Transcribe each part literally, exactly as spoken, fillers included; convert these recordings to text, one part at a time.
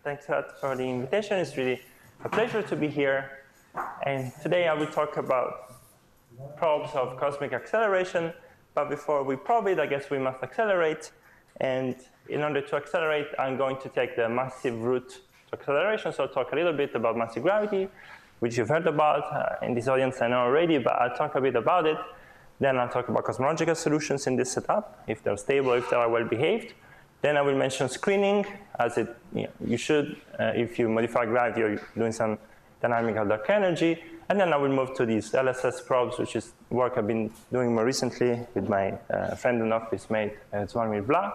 Thanks a lot for the invitation. It's really a pleasure to be here. And today I will talk about probes of cosmic acceleration. But before we probe it, I guess we must accelerate. And in order to accelerate, I'm going to take the massive route to acceleration. So I'll talk a little bit about massive gravity, which you've heard about uh, in this audience, I know already, but I'll talk a bit about it. Then I'll talk about cosmological solutions in this setup, if they're stable, if they are well behaved. Then I will mention screening, as it, you know, you should, uh, if you modify gravity or you're doing some dynamical dark energy. And then I will move to these L S S probes, which is work I've been doing more recently with my uh, friend and office mate, uh, Zvonimir Vla.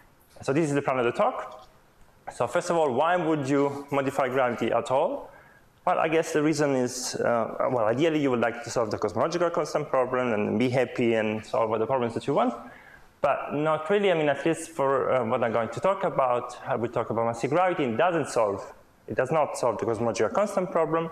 So this is the plan of the talk. So first of all, why would you modify gravity at all? Well, I guess the reason is, uh, well, ideally you would like to solve the cosmological constant problem and be happy and solve all the problems that you want. But not really. I mean, at least for uh, what I'm going to talk about, I will talk about massive gravity. It doesn't solve, it does not solve the cosmological constant problem.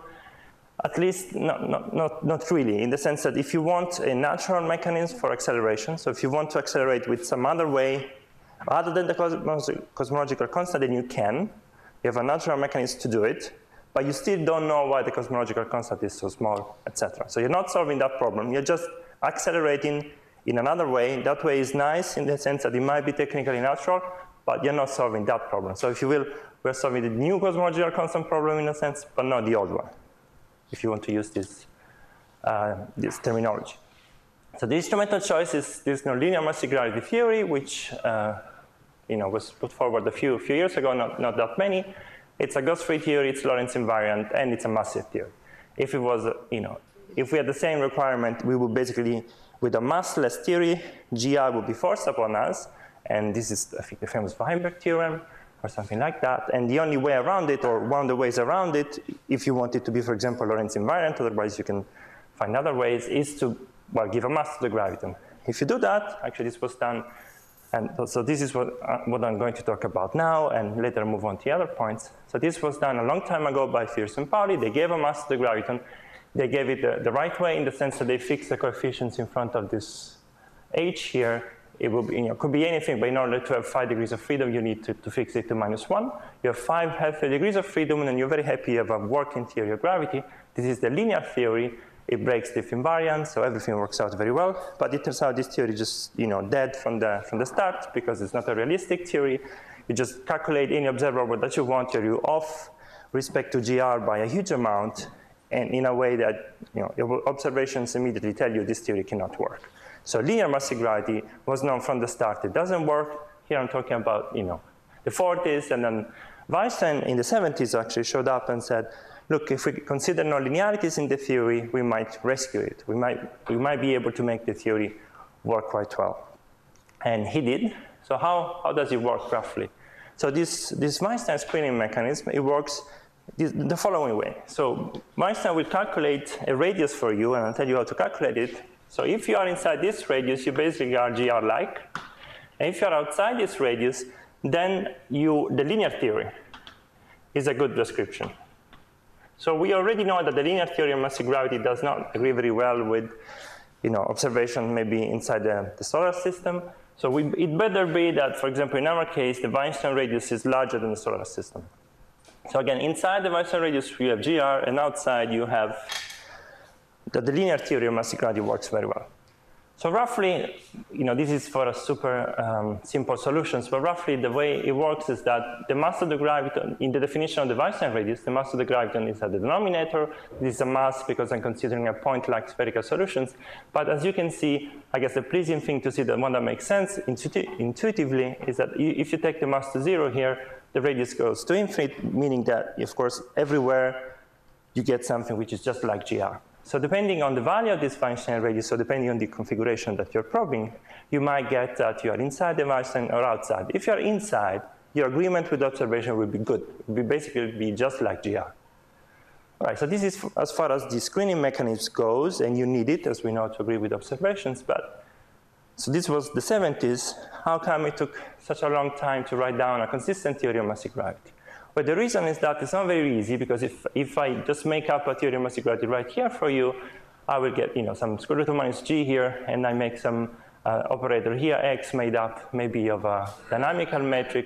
At least not, not, not, not really, in the sense that if you want a natural mechanism for acceleration, so if you want to accelerate with some other way, other than the cos cosmological constant, then you can. You have a natural mechanism to do it, but you still don't know why the cosmological constant is so small, et cetera. So you're not solving that problem. You're just accelerating in another way. That way is nice in the sense that it might be technically natural, but you're not solving that problem. So if you will, we're solving the new cosmological constant problem in a sense, but not the old one, if you want to use this, uh, this terminology. So the instrumental choice is this nonlinear massive gravity theory, which uh, you know, was put forward a few, few years ago, not, not that many. It's a ghost-free theory, it's Lorentz invariant, and it's a massive theory. If it was, you know, if we had the same requirement, we would basically, with a massless theory, G I would be forced upon us, and this is, I think, the famous Weinberg theorem, or something like that. And the only way around it, or one of the ways around it, if you want it to be, for example, Lorentz invariant, otherwise you can find other ways, is to, well, give a mass to the graviton. If you do that, actually this was done, and so this is what, uh, what I'm going to talk about now, and later move on to the other points. So this was done a long time ago by Fierce and Pauli. They gave a mass to the graviton. They gave it the, the right way in the sense that they fixed the coefficients in front of this h here. It will be, you know, could be anything, but in order to have five degrees of freedom, you need to, to fix it to minus one. You have five healthy degrees of freedom, and you're very happy you have a working theory of gravity. This is the linear theory. It breaks Diffie invariant, so everything works out very well. But it turns out this theory is just, you know, dead from the, from the start because it's not a realistic theory. You just calculate any observable that you want, you're off respect to G R by a huge amount, and in a way that, you know, your observations immediately tell you this theory cannot work. So linear massive gravity was known from the start. It doesn't work. Here I'm talking about, you know, the forties, and then Weisstein in the seventies actually showed up and said, look, if we consider nonlinearities in the theory, we might rescue it. We might, we might be able to make the theory work quite well. And he did. So how, how does it work roughly? So this, this Weisstein screening mechanism, it works this, the following way. So Weisstein will calculate a radius for you, and I'll tell you how to calculate it. So if you are inside this radius, you basically are G R-like. And if you are outside this radius, then you, the linear theory is a good description. So we already know that the linear theory of massive gravity does not agree very well with, you know, observation maybe inside the, the solar system. So we, it better be that, for example, in our case, the Weinstein radius is larger than the solar system. So again, inside the Weinstein radius, you have G R, and outside you have that the linear theory of massive gravity works very well. So roughly, you know, this is for a super um, simple solutions, but roughly the way it works is that the mass of the graviton, in the definition of the Weisstein radius, the mass of the graviton is at the denominator. This is a mass because I'm considering a point-like spherical solutions. But as you can see, I guess the pleasing thing to see, the one that makes sense intuitive, intuitively, is that if you take the mass to zero here, the radius goes to infinite, meaning that, of course, everywhere you get something which is just like G R. So depending on the value of this Weinstein radius, so depending on the configuration that you're probing, you might get that you are inside the Weinstein or outside. If you're inside, your agreement with the observation will be good. It will basically be just like G R. All right, so this is as far as the screening mechanism goes, and you need it, as we know, to agree with observations. But so this was the seventies. How come it took such a long time to write down a consistent theory of massive gravity? But the reason is that it's not very easy, because if, if I just make up a theory of massive gravity right here for you, I will get, you know, some square root of minus g here, and I make some uh, operator here, x, made up maybe of a dynamical metric,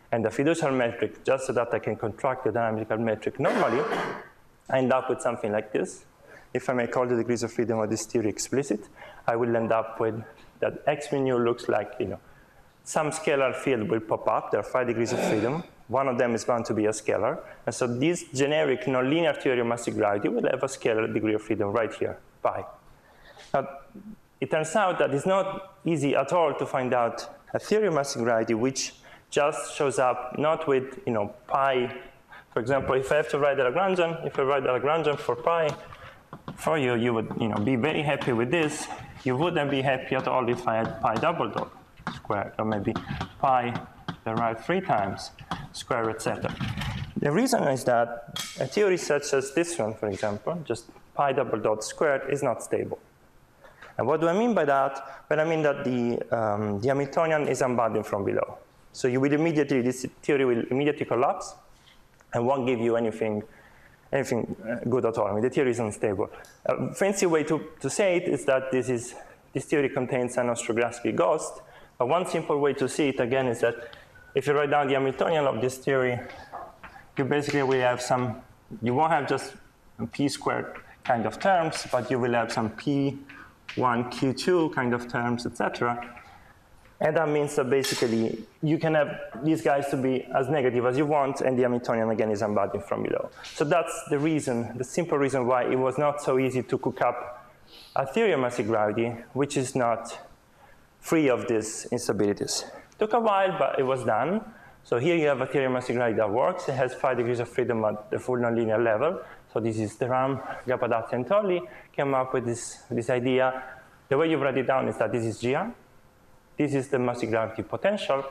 and the fiducial metric, just so that I can contract the dynamical metric normally, I end up with something like this. If I make all the degrees of freedom of this theory explicit, I will end up with that X mu nu looks like, you know, some scalar field will pop up. There are five degrees of freedom. One of them is bound to be a scalar. And so this generic nonlinear theory of massive gravity will have a scalar degree of freedom right here, pi. Now, it turns out that it's not easy at all to find out a theory of massive gravity which just shows up not with, you know, pi. For example, if I have to write the Lagrangian, if I write the Lagrangian for pi, for you, you would, you know, be very happy with this. You wouldn't be happy at all if I had pi double dot squared, or maybe pi derived three times square, et cetera. The reason is that a theory such as this one, for example, just pi double dot squared, is not stable. And what do I mean by that? Well, I mean that the, um, the Hamiltonian is unbounded from below. So you will immediately, this theory will immediately collapse and won't give you anything, anything good at all. I mean, the theory is unstable. A fancy way to, to say it is that this, is, this theory contains an Ostroglensky ghost. But one simple way to see it, again, is that if you write down the Hamiltonian of this theory, you basically will have some, you won't have just p squared kind of terms, but you will have some p one, q two kind of terms, et cetera. And that means that basically you can have these guys to be as negative as you want, and the Hamiltonian, again, is unbounded from below. So that's the reason, the simple reason why it was not so easy to cook up a theory of massive gravity, which is not free of these instabilities. Took a while, but it was done. So here you have a theory of massive gravity that works. It has five degrees of freedom at the full nonlinear level. So this is the Ram, Gappadatti, and Tolley came up with this, this idea. The way you write it down is that this is G R. This is the massive gravity potential.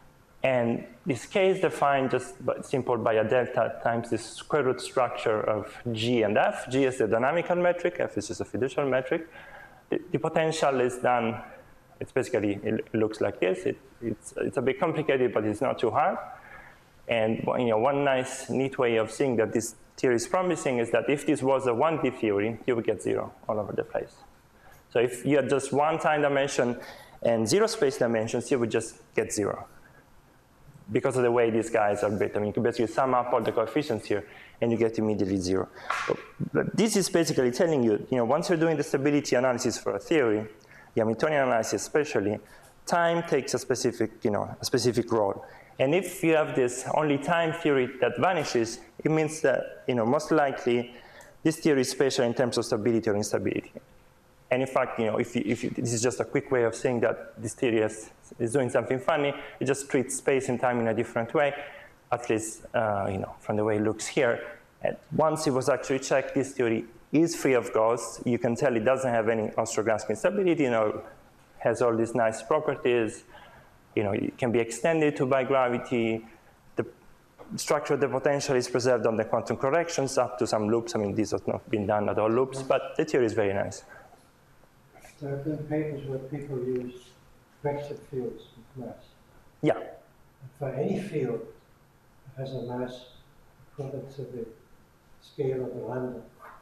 And this K is defined just by, simple by a delta times the square root structure of G and F. G is the dynamical metric. F is just a fiducial metric. The, the potential is done. It's basically, it looks like this. It, it's, it's a bit complicated, but it's not too hard. And you know, one nice, neat way of seeing that this theory is promising is that if this was a one D theory, you would get zero all over the place. So if you had just one time dimension and zero space dimensions, you would just get zero because of the way these guys are built. I mean, you can basically sum up all the coefficients here, and you get immediately zero. But, but this is basically telling you, you know, once you're doing the stability analysis for a theory, the Hamiltonian analysis especially, time takes a specific, you know, a specific role. And if you have this only time theory that vanishes, it means that, you know, most likely this theory is special in terms of stability or instability. And in fact, you know, if, you, if you, this is just a quick way of saying that this theory is, is doing something funny, it just treats space and time in a different way, at least, uh, you know, from the way it looks here. And once it was actually checked, this theory is free of ghosts. You can tell it doesn't have any Ostroglensky instability, you know, has all these nice properties. You know, it can be extended to by gravity. The structure of the potential is preserved on the quantum corrections up to some loops. I mean, these have not been done at all loops, but the theory is very nice. There have been papers where people use vector fields with mass. Yeah. And for any field that has a mass equivalent to the scale of the lambda.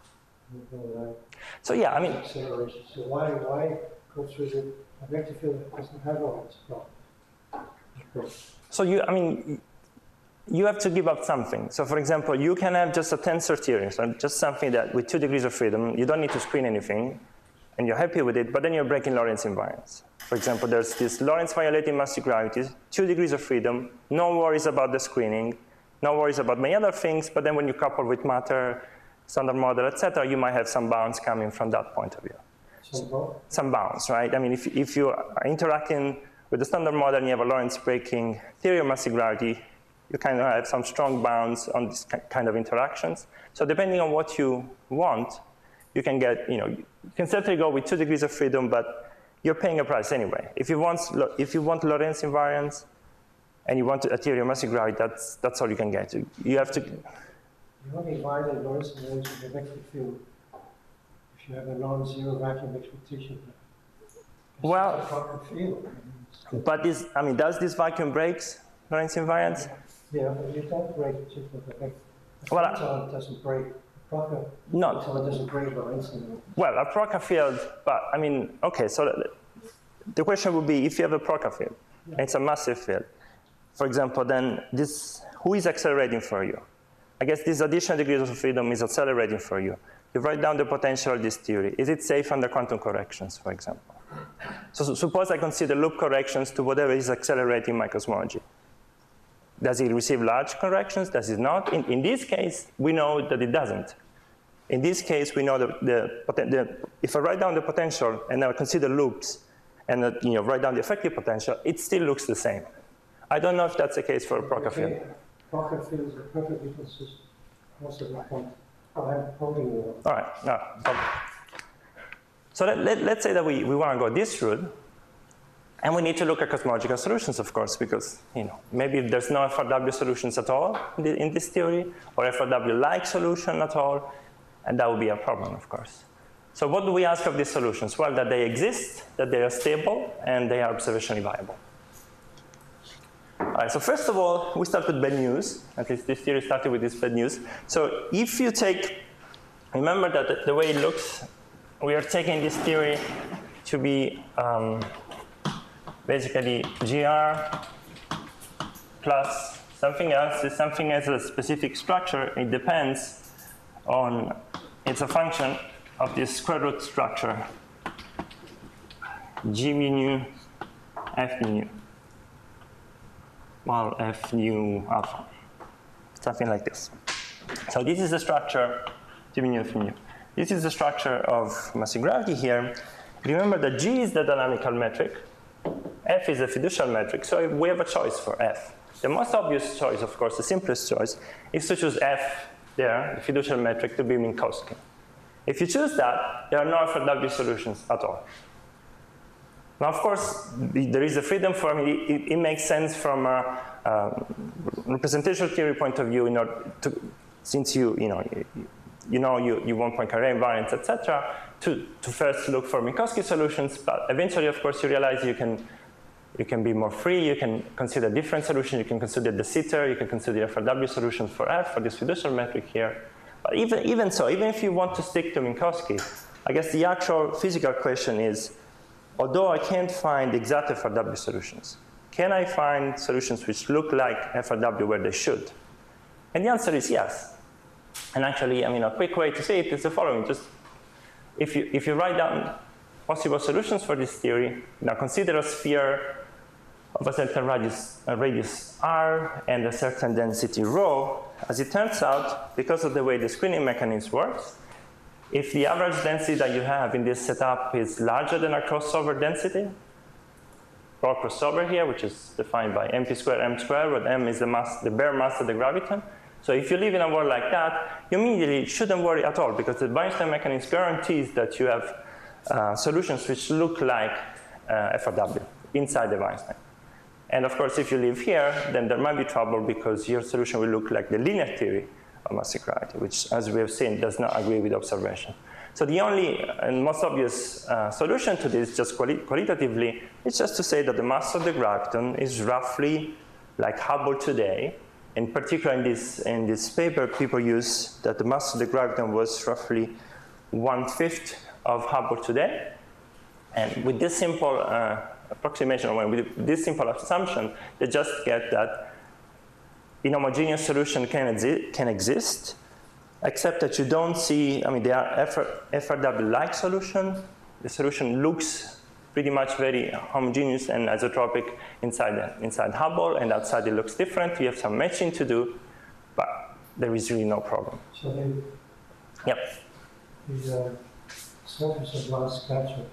So yeah, I mean, acceleration. So why why go through the a vector field that doesn't have all its problems? So you, I mean, you have to give up something. So for example, you can have just a tensor theory, so just something that with two degrees of freedom, you don't need to screen anything, and you're happy with it, but then you're breaking Lorentz invariance. For example, there's this Lorentz violating massive gravity, two degrees of freedom, no worries about the screening, no worries about many other things, but then when you couple with matter, standard model, et cetera, you might have some bounds coming from that point of view. Some, some bounds, right? I mean, if, if you are interacting with the standard model and you have a Lorentz breaking theory of massive gravity, you kind of have some strong bounds on these kind of interactions. So depending on what you want, you can get, you know, you can certainly go with two degrees of freedom, but you're paying a price anyway. If you want, if you want Lorentz invariance and you want a theory of massive gravity, that's, that's all you can get. You have to. You only violate Lorentz invariance with a vector field if you have a non-zero vacuum expectation. Well, a proper field. But this, I mean, does this vacuum breaks Lorentz invariance? Yeah, but you don't break it just with a vector. A well, photon doesn't break. A Proctor no. photon doesn't break Lorentz invariance. Well, a Proctor field, but I mean, okay, so the question would be if you have a Proctor field, yeah. and it's a massive field, for example, then this, who is accelerating for you? I guess this additional degrees of freedom is accelerating for you. You write down the potential of this theory. Is it safe under quantum corrections, for example? So, so suppose I consider loop corrections to whatever is accelerating my cosmology. Does it receive large corrections? Does it not? In, in this case, we know that it doesn't. In this case, we know that the, the, if I write down the potential and I consider loops and uh, you know, write down the effective potential, it still looks the same. I don't know if that's the case for a Proctor field. Proctor fields are perfectly consistent. Most of the point. Oh, I'm holding you. All right. No, okay. So let, let, let's say that we, we want to go this route, and we need to look at cosmological solutions, of course, because you know maybe there's no F R W solutions at all in, the, in this theory, or F R W-like solution at all, and that would be a problem, of course. So what do we ask of these solutions? Well, that they exist, that they are stable, and they are observationally viable. All right, so first of all, we start with bad news. At least this theory started with this bad news. So if you take, remember that the, the way it looks, we are taking this theory to be um, basically G R plus something else. This something has a specific structure. It depends on, it's a function of this square root structure, G mu nu, F mu, well, F nu alpha, something like this. So this is the structure, G mu nu, F mu. This is the structure of massive gravity here. Remember that G is the dynamical metric, F is the fiducial metric, so we have a choice for F. The most obvious choice, of course, the simplest choice, is to choose F there, the fiducial metric, to be Minkowski. If you choose that, there are no F R W solutions at all. Now, of course, there is a freedom for, I mean, it, it makes sense from a, a representational theory point of view, in order to, since you, you know, you, you know you, you want Poincare invariants, et cetera, to, to first look for Minkowski solutions, but eventually, of course, you realize you can, you can be more free, you can consider different solutions, you can consider de Sitter, you can consider F R W solutions for F, for this fiducial metric here. But even, even so, even if you want to stick to Minkowski, I guess the actual physical question is, although I can't find exact F R W solutions, can I find solutions which look like F R W where they should? And the answer is yes. And actually, I mean, a quick way to say it is the following. Just if you, if you write down possible solutions for this theory, now consider a sphere of a certain radius, a radius r and a certain density rho. As it turns out, because of the way the screening mechanism works, if the average density that you have in this setup is larger than a crossover density, or crossover here, which is defined by mp squared m squared, where m is the mass, the bare mass of the graviton. So if you live in a world like that, you immediately shouldn't worry at all, because the Weinstein mechanism guarantees that you have uh, solutions which look like uh, F R W inside the Weinstein. And of course, if you live here, then there might be trouble, because your solution will look like the linear theory of massive gravity, which, as we have seen, does not agree with observation. So the only and most obvious uh, solution to this, just quali qualitatively, is just to say that the mass of the graviton is roughly like Hubble today. In particular, in this, in this paper, people use that the mass of the graviton was roughly one-fifth of Hubble today. And with this simple uh, approximation, or with this simple assumption, they just get that inhomogeneous solution can, exi can exist, except that you don't see, I mean, they are F R W-like solution. The solution looks pretty much very homogeneous and isotropic inside, inside Hubble, and outside it looks different. You have some matching to do, but there is really no problem. So the, yep. the uh, surface of glass capsule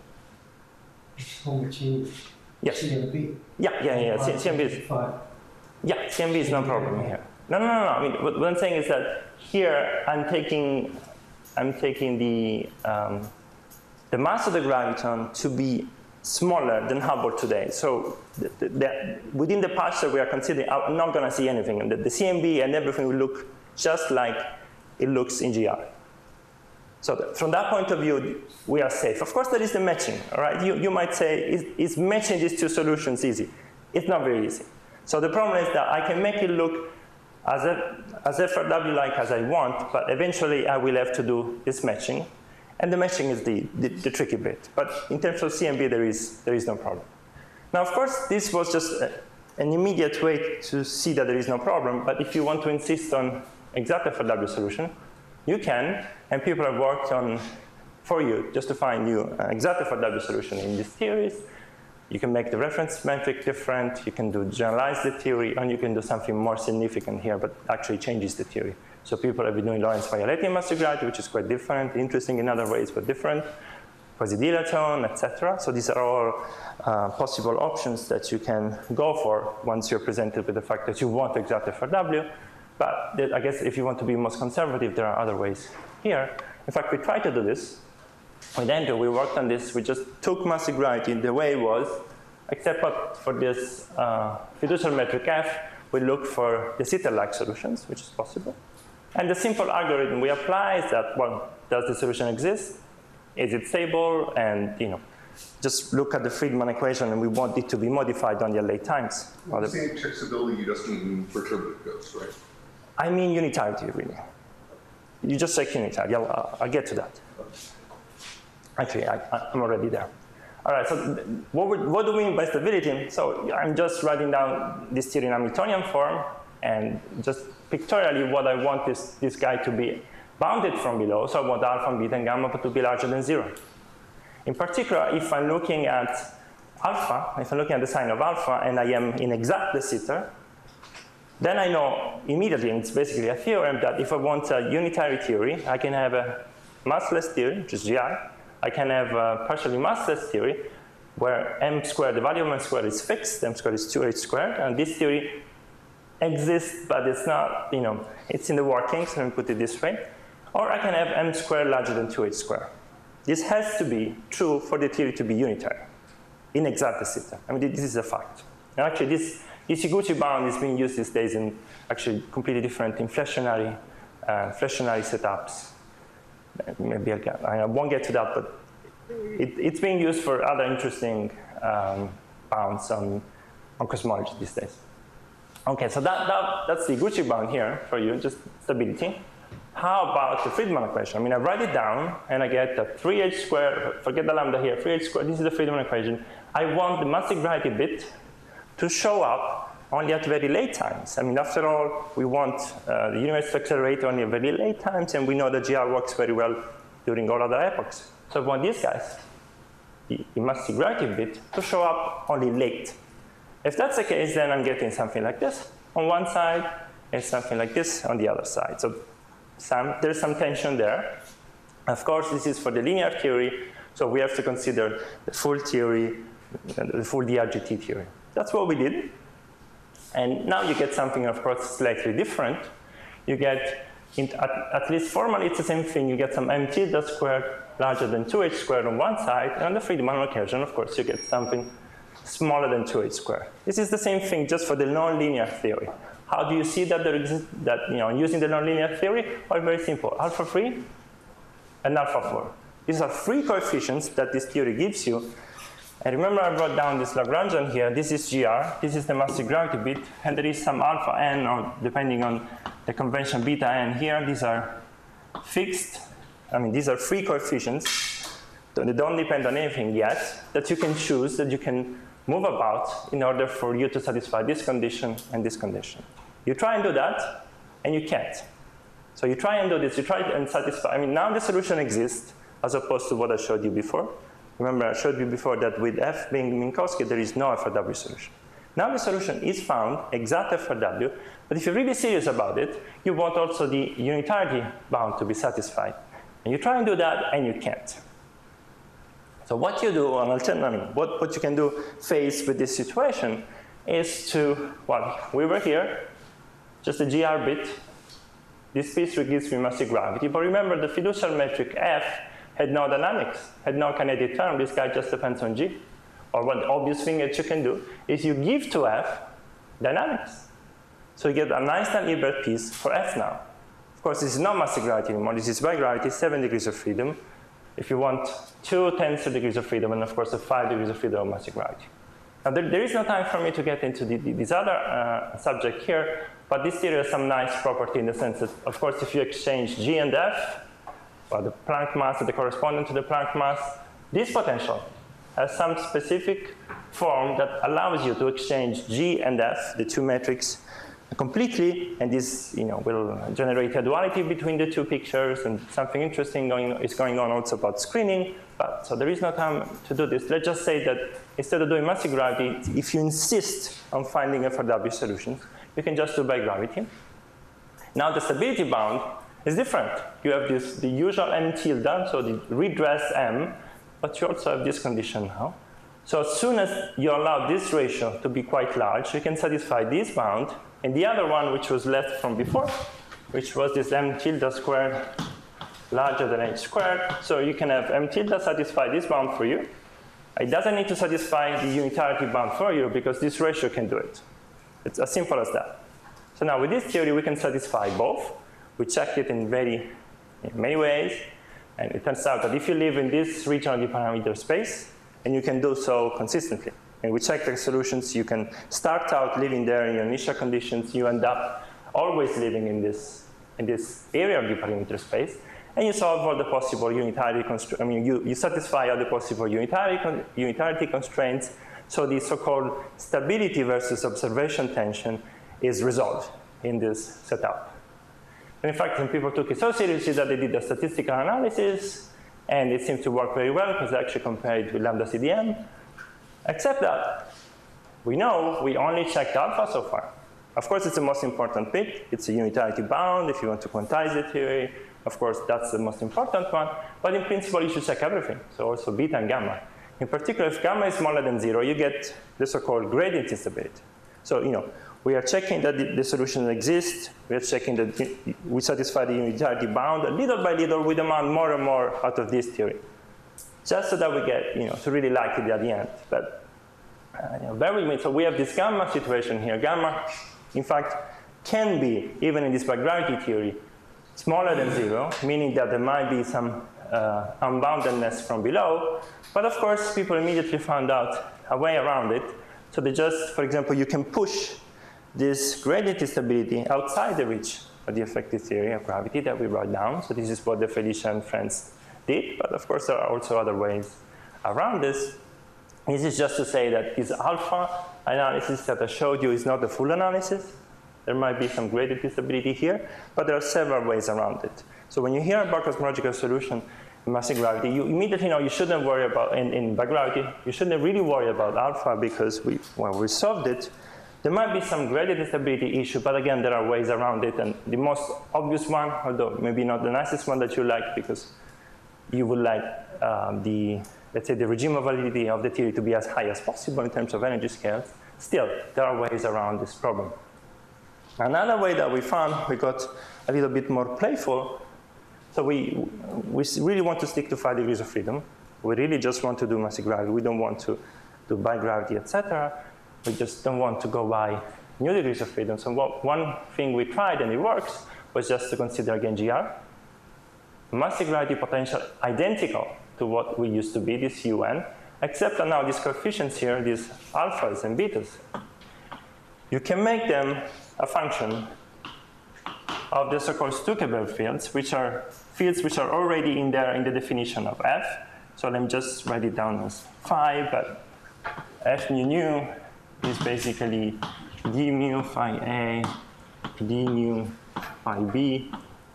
is homogeneous. Yes. C M B. Yeah, yeah, yeah. C M B is. Yeah, C M B is no problem here. No, no, no, no. I mean, what, what I'm saying is that here I'm taking, I'm taking the um, the mass of the graviton to be smaller than Hubble today. So the, the, the, within the patch that we are considering, I'm not going to see anything. The, the C M B and everything will look just like it looks in G R. So the, from that point of view, we are safe. Of course, there is the matching. All right, you, you might say, is, is matching these two solutions easy? It's not very easy. So the problem is that I can make it look as, a, as F R W-like as I want, but eventually I will have to do this matching. And the matching is the, the, the tricky bit. But in terms of C M B, there is, there is no problem. Now, of course, this was just uh, an immediate way to see that there is no problem, but if you want to insist on exact F R W solution, you can, and people have worked on for you just to find you an exact F R W solution in these theories. You can make the reference metric different, you can do generalize the theory, and you can do something more significant here, but actually changes the theory. So people have been doing Lorentz-Violeti master gravity, which is quite different, interesting in other ways, but different. Quasi-dilaton, et cetera. So these are all uh, possible options that you can go for once you're presented with the fact that you want exact F R W. But I guess if you want to be most conservative, there are other ways here. In fact, we tried to do this. With Andrew, we worked on this. We just took master gravity the way it was, except for this uh, fiducial metric F, we looked for de Sitter-like solutions, which is possible. And the simple algorithm we apply is that, well, does the solution exist? Is it stable? And, you know, just look at the Friedmann equation, and we want it to be modified on the late times. When you say checkability, you just mean perturbative ghosts, right? I mean unitarity, really. You just check unitarity. I'll, I'll get to that. Actually, I, I'm already there. All right, so what, we, what do we mean by stability? So I'm just writing down this theory in Hamiltonian form, and just pictorially what I want is this guy to be bounded from below, so I want alpha and beta and gamma to be larger than zero. In particular, if I'm looking at alpha, if I'm looking at the sign of alpha and I am in exact de Sitter, then I know immediately, and it's basically a theorem, that if I want a unitary theory, I can have a massless theory, which is G R. I can have a partially massless theory where m squared, the value of m squared is fixed, m squared is two h squared, and this theory exists, but it's not, you know, it's in the workings, let me put it this way. Or I can have m squared larger than two h squared. This has to be true for the theory to be unitary, in exact de Sitter. I mean, this is a fact. And actually, this, this Iguchi bound is being used these days in actually completely different inflationary, uh, inflationary setups. Maybe I'll get, I won't get to that, but it, it's being used for other interesting um, bounds on, on cosmology these days. Okay, so that, that, that's the Iguchi bound here for you, just stability. How about the Friedmann equation? I mean, I write it down, and I get a three h squared, forget the lambda here, three h squared, this is the Friedmann equation. I want the massive gravity bit to show up only at very late times. I mean, after all, we want uh, the universe to accelerate only at very late times, and we know that G R works very well during all other epochs. So I want these guys, the, the massive gravity bit, to show up only late. If that's the case, then I'm getting something like this on one side, and something like this on the other side. So Some, there's some tension there. Of course, this is for the linear theory, so we have to consider the full theory, the full D R G T theory. That's what we did. And now you get something, of course, slightly different. You get, in, at, at least formally, it's the same thing. You get some m tilde squared larger than two h squared on one side, and on the Friedmann recursion, of course, you get something smaller than two h squared. This is the same thing just for the nonlinear theory. How do you see that there exists, that, you know, using the nonlinear theory? Well, very simple, alpha three and alpha four. These are three coefficients that this theory gives you. And remember I brought down this Lagrangian here. This is G R, this is the massive gravity bit, and there is some alpha n, or depending on the convention beta n here. These are fixed, I mean, these are free coefficients, so they don't depend on anything yet, that you can choose, that you can move about in order for you to satisfy this condition and this condition. You try and do that, and you can't. So you try and do this, you try and satisfy, I mean, now the solution exists, as opposed to what I showed you before. Remember, I showed you before that with F being Minkowski, there is no F R W solution. Now the solution is found, exact F R W, but if you're really serious about it, you want also the unitarity bound to be satisfied. And you try and do that, and you can't. So what you do on alternative, what, what you can do faced with this situation is to, well, we were here, just a G R bit. This piece gives me massive gravity, but remember the fiducial metric F had no dynamics, had no kinetic term. This guy just depends on G. Or one obvious thing that you can do is you give to F dynamics. So you get an Einstein-Hilbert piece for F now. Of course, this is not massive gravity anymore. This is by gravity, seven degrees of freedom. If you want two tensor degrees of freedom, and of course, a five degrees of freedom of massive gravity. Now, there, there is no time for me to get into the, the, this other uh, subject here, but this theory has some nice property in the sense that, of course, if you exchange G and F, well, the Planck mass, the correspondent to the Planck mass, this potential has some specific form that allows you to exchange G and F, the two metrics, completely, and this you know, will generate a duality between the two pictures, and something interesting going, is going on also about screening. But, so there is no time to do this. Let's just say that instead of doing massive gravity, if you insist on finding F R W solutions, you can just do by gravity. Now the stability bound is different. You have this, the usual M tilde, so the redress M, but you also have this condition now. So as soon as you allow this ratio to be quite large, you can satisfy this bound, and the other one, which was left from before, which was this M tilde squared larger than H squared. So you can have M tilde satisfy this bound for you. It doesn't need to satisfy the unitarity bound for you because this ratio can do it. It's as simple as that. So now with this theory, we can satisfy both. We checked it in very in many ways. And it turns out that if you live in this region of the parameter space, and you can do so consistently. And we checked the solutions. You can start out living there in your initial conditions. You end up always living in this, in this area of the perimeter space. And you solve all the possible unitarity constraints. I mean, you, you satisfy all the possible unitarity, con unitarity constraints. So the so-called stability versus observation tension is resolved in this setup. And in fact, when people took it so seriously that they did a statistical analysis, and it seems to work very well because they actually compared it with lambda C D M. Except that we know we only checked alpha so far. Of course, it's the most important bit. It's a unitarity bound. If you want to quantize the theory, of course, that's the most important one. But in principle, you should check everything. So also beta and gamma. In particular, if gamma is smaller than zero, you get the so-called gradient instability. So, you know, we are checking that the, the solution exists. We are checking that we satisfy the unitarity bound. Little by little, we demand more and more out of this theory, just so that we get, you know, to really like it at the end. But uh, you know, bear with me. So we have this gamma situation here. Gamma, in fact, can be, even in this bigravity theory, smaller than zero, meaning that there might be some uh, unboundedness from below. But of course, people immediately found out a way around it. So they just, for example, you can push this gradient instability outside the reach of the effective theory of gravity that we wrote down. So this is what De Felicia and friends did. But of course, there are also other ways around this. This is just to say that this alpha analysis that I showed you is not the full analysis. There might be some gradient instability here, but there are several ways around it. So when you hear about cosmological solution in massive gravity, you immediately know you shouldn't worry about, in, in bigravity, you shouldn't really worry about alpha because we, when we solved it, there might be some gradient instability issue, but again, there are ways around it. And the most obvious one, although maybe not the nicest one that you like, because you would like um, the, let's say, the regime of validity of the theory to be as high as possible in terms of energy scales. Still, there are ways around this problem. Another way that we found, we got a little bit more playful. So we, we really want to stick to five degrees of freedom. We really just want to do massive gravity. We don't want to do bigravity, et cetera. We just don't want to go by new degrees of freedom. So what, one thing we tried, and it works, was just to consider again G R. Massive gravity potential identical to what we used to be, this U N, except that now these coefficients here, these alphas and betas, you can make them a function of the so-called Stuckelberg fields, which are fields which are already in there in the definition of F. So let me just write it down as phi, but F nu nu is basically d mu phi A, d mu phi B,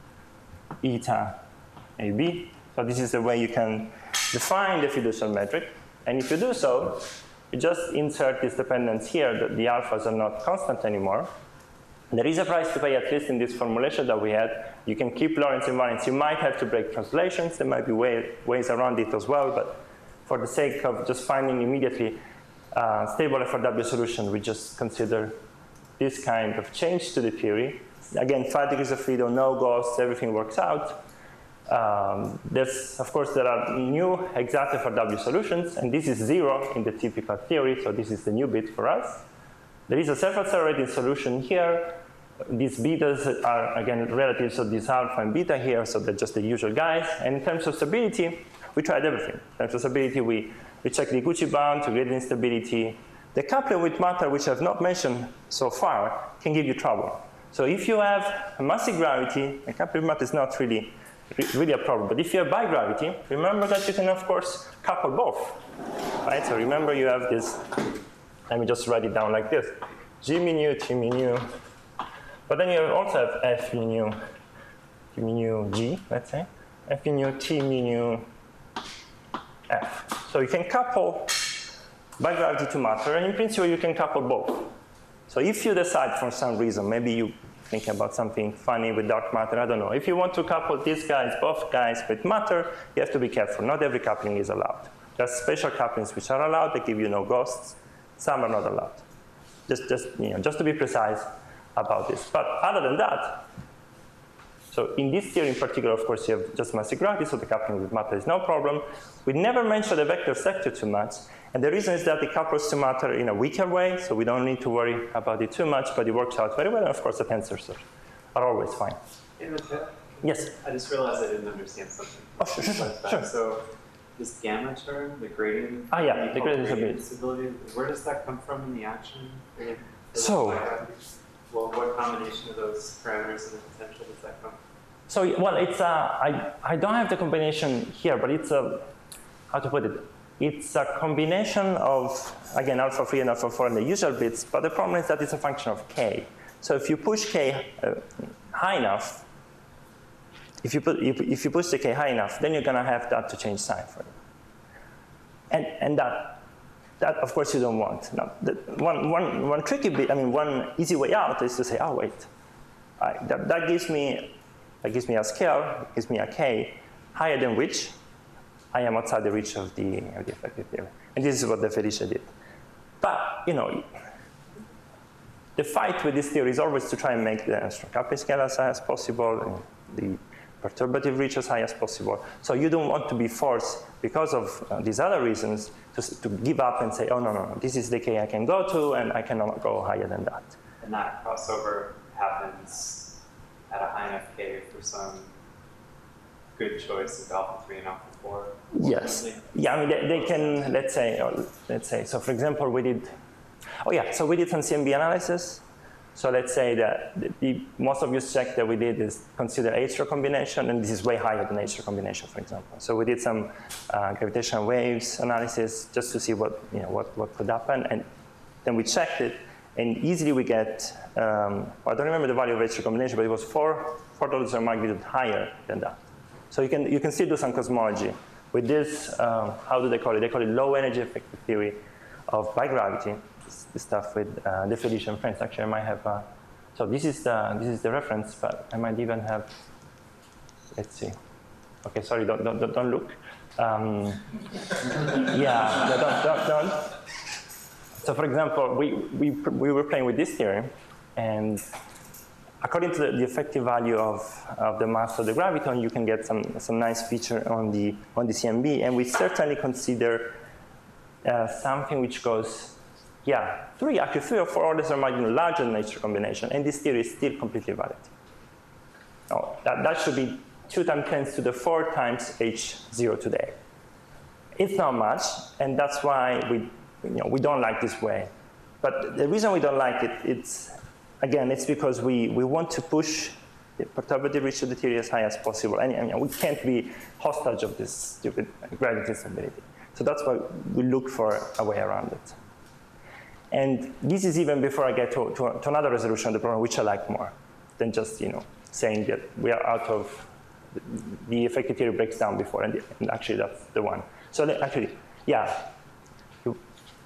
eta A B. So this is the way you can define the fiducial metric. And if you do so, you just insert this dependence here that the alphas are not constant anymore. There is a price to pay, at least in this formulation that we had. You can keep Lorentz invariance. You might have to break translations. There might be way, ways around it as well. But for the sake of just finding immediately uh, stable F R W solution, we just consider this kind of change to the theory. Again, five degrees of freedom, no ghosts, everything works out. Um, there's, of course, there are new exact F R W solutions, and this is zero in the typical theory, so this is the new bit for us. There is a self-accelerating solution here. These betas are, again, relative, so these alpha and beta here, so they're just the usual guys. And in terms of stability, we tried everything. In terms of stability, we, we checked the Gucci bound to gradient instability. The coupling with matter, which I've not mentioned so far, can give you trouble. So if you have a massive gravity, the coupling with matter is not really really a problem. But if you have bigravity, remember that you can, of course, couple both, right? So remember you have this, let me just write it down like this, G mu nu, T mu nu, but then you also have F mu nu, T mu nu G, let's say, F mu nu, T mu nu, F. So you can couple bigravity to matter, and in principle you can couple both. So if you decide for some reason, maybe you think about something funny with dark matter, I don't know. If you want to couple these guys, both guys with matter, you have to be careful. Not every coupling is allowed. There are special couplings which are allowed, they give you no ghosts. Some are not allowed. Just, just, you know, just to be precise about this. But other than that, so in this theory in particular, of course, you have just massive gravity, so the coupling with matter is no problem. We never mention the vector sector too much, and the reason is that it couples to matter in a weaker way, so we don't need to worry about it too much, but it works out very well, and of course the tensors are, are always fine. Yes? I just realized I didn't understand something. Oh, sure, sure, sure. So this gamma term, the gradient, ah, yeah, the gradient stability. stability, where does that come from in the action? So, well, what combination of those parameters and the potential does that come from? So, well, it's a, I, I don't have the combination here, but it's a, how to put it? It's a combination of, again, alpha three and alpha four and the usual bits, but the problem is that it's a function of k. So if you push k uh, high enough, if you, put, if, if you push the k high enough, then you're going to have that to change sign for you. And, and that, that, of course, you don't want. Now, the, one, one, one tricky bit, I mean, one easy way out is to say, oh, wait, I, that, that gives me That gives me a scale, gives me a k, higher than which I am outside the reach of the, of the effective theory. And this is what De Felice did. But, you know, the fight with this theory is always to try and make the strong coupling scale as high as possible, and the perturbative reach as high as possible. So you don't want to be forced, because of uh, these other reasons, to, to give up and say, oh, no, no, no, this is the k I can go to, and I cannot go higher than that. And that crossover happens at a high enough k for some good choice of alpha three and alpha four? Yes. Yeah, I mean, they, they can, let's say, or let's say, so for example, we did, oh yeah, so we did some C M B analysis. So let's say that the, the most obvious check that we did is consider H-ray combination, and this is way higher than H-ray combination, for example. So we did some uh, gravitational waves analysis just to see what, you know, what, what could happen, and then we checked it, and easily we get, um, well, I don't remember the value of H-ray combination, but it was four, four orders of magnitude higher than that. So you can, you can still do some cosmology. With this, um, how do they call it? They call it low energy effective theory of bigravity. This, this stuff with uh, De Felice and friends. Actually, I might have, uh, so this is, the, this is the reference, but I might even have, let's see. Okay, sorry, don't, don't, don't look. Um, yeah, no, don't, don't, don't. So for example, we, we, we were playing with this theory, and according to the, the effective value of, of the mass of the graviton, you can get some, some nice feature on the, on the C M B, and we certainly consider uh, something which goes, yeah, three, actually three or four orders of magnitude larger than H-ray combination, and this theory is still completely valid. Oh, that, that should be two times ten to the four times H zero today. It's not much, and that's why we, you know, we don't like this way. But the reason we don't like it, it's, again, it's because we, we want to push the perturbative reach of the theory as high as possible. And, and you know, we can't be hostage of this stupid gradient instability. So that's why we look for a way around it. And this is even before I get to, to, to another resolution of the problem, which I like more than just, you know, saying that we are out of the effective theory breaks down before, and, and actually that's the one. So actually, yeah, you,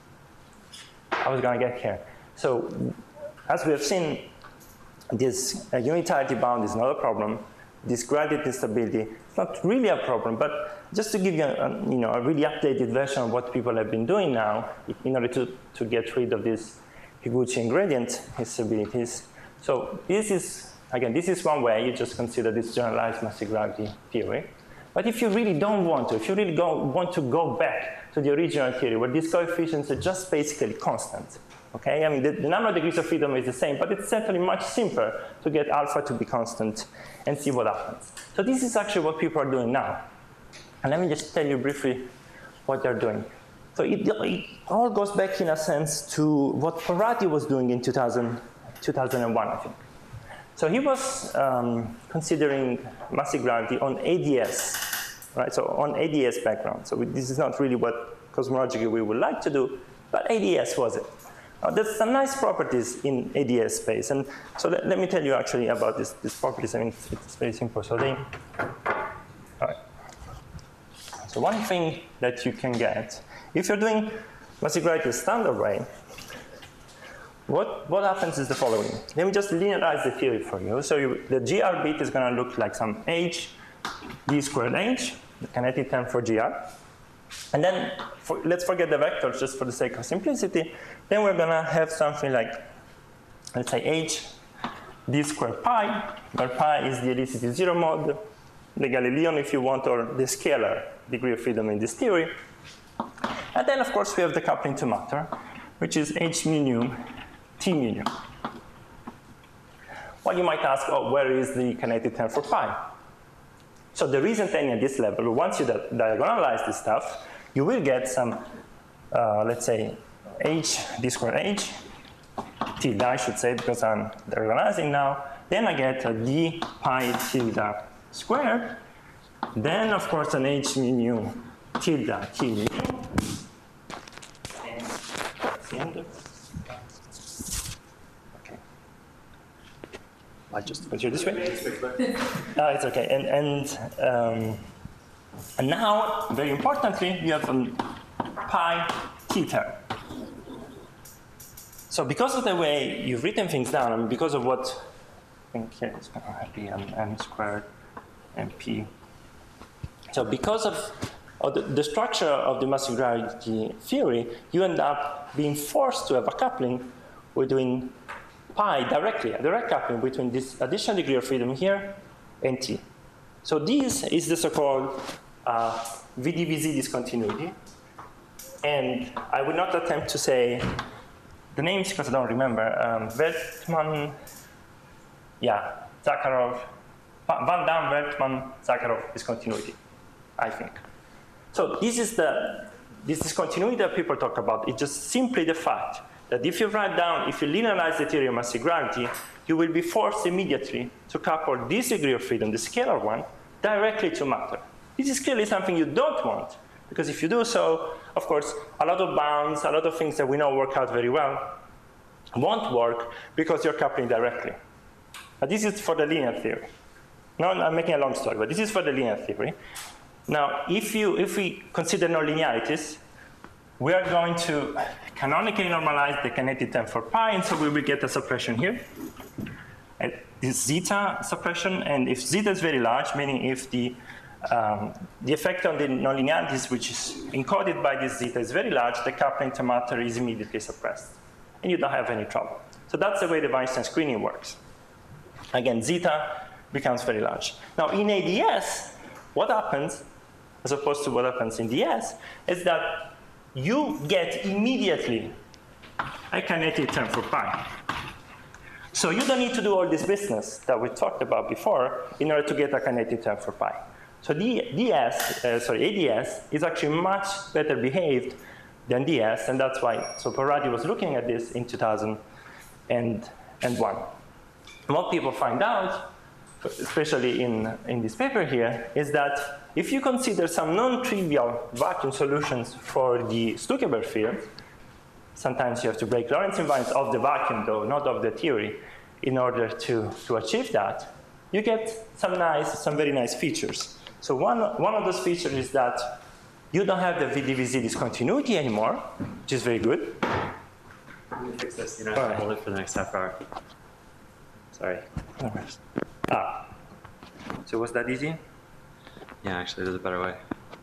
I was going to get here. So as we have seen, this uh, unitarity bound is not a problem. This gradient instability is not really a problem, but just to give you a, a, you know, a really updated version of what people have been doing now in order to, to get rid of these Higuchian gradient instabilities. So this is, again, this is one way. You just consider this generalized massive gravity theory. But if you really don't want to, if you really go, want to go back to the original theory where these coefficients are just basically constant, okay? I mean, the, the number of degrees of freedom is the same, but it's certainly much simpler to get alpha to be constant and see what happens. So this is actually what people are doing now. And let me just tell you briefly what they're doing. So it, it all goes back, in a sense, to what Parati was doing in two thousand, two thousand one, I think. So he was um, considering massive gravity on A D S, right? So on A D S background. So we, this is not really what cosmologically we would like to do, but A D S was it. Uh, there's some nice properties in A D S space. And so let, let me tell you actually about this, these properties. I mean, it's, it's very simple. So they, all right. So one thing that you can get, if you're doing massive gravity the standard way, What, what happens is the following. Let me just linearize the theory for you. So you, the G R bit is going to look like some h, d squared h, the kinetic term for G R. And then for, let's forget the vectors just for the sake of simplicity. Then we're going to have something like, let's say h, d squared pi, where pi is the helicity zero mode, the Galilean if you want, or the scalar degree of freedom in this theory. And then of course we have the coupling to matter, which is h mu nu T mu nu. Well, you might ask, oh, where is the kinetic term for pi? So there isn't any at this level. Once you di diagonalize this stuff, you will get some, uh, let's say, h, d squared h, tilde, I should say, because I'm diagonalizing now. Then I get a d pi tilde squared. Then, of course, an h mu nu tilde t mu nu. And that's the end of it. I just put you this way. uh, it's okay. And, and, um, and now, very importantly, you have um, pi theta. So because of the way you've written things down, and because of what I think here it's going to be m, m squared and p. So because of, of the, the structure of the massive gravity theory, you end up being forced to have a coupling between pi directly, a direct coupling between this additional degree of freedom here and t. So this is the so-called uh, V D V Z discontinuity. And I would not attempt to say the names because I don't remember. Um, Veltman, yeah, Zakharov, Van Dam, Veltman, Zakharov discontinuity, I think. So this is the this discontinuity that people talk about. It's just simply the fact that if you write down, if you linearize the theory of massive gravity, you will be forced immediately to couple this degree of freedom, the scalar one, directly to matter. This is clearly something you don't want, because if you do so, of course, a lot of bounds, a lot of things that we know work out very well, won't work because you're coupling directly. Now, this is for the linear theory. Now, I'm making a long story, but this is for the linear theory. Now, if, you, if we consider nonlinearities, we are going to canonically normalize the kinetic term for pi, and so we will get a suppression here. And this zeta suppression, and if zeta is very large, meaning if the, um, the effect on the nonlinearities, which is encoded by this zeta, is very large, the coupling to matter is immediately suppressed, and you don't have any trouble. So that's the way the Weinstein screening works. Again, zeta becomes very large. Now, in A D S, what happens, as opposed to what happens in D S, is that you get immediately a kinetic term for pi. So you don't need to do all this business that we talked about before in order to get a kinetic term for pi. So D S, uh, sorry, A D S is actually much better behaved than D S, and that's why, so Parati was looking at this in two thousand one. And what people find out, especially in, in this paper here, is that if you consider some non-trivial vacuum solutions for the Stuckeberg field, sometimes you have to break Lorentz invariance of the vacuum, though, not of the theory, in order to, to achieve that, you get some nice, some very nice features. So one, one of those features is that you don't have the V D V Z discontinuity anymore, which is very good. Let me fix this. You don't have to hold it for the next half hour. Sorry. No worries. Ah, so was that easy? Yeah, actually, there's a better way.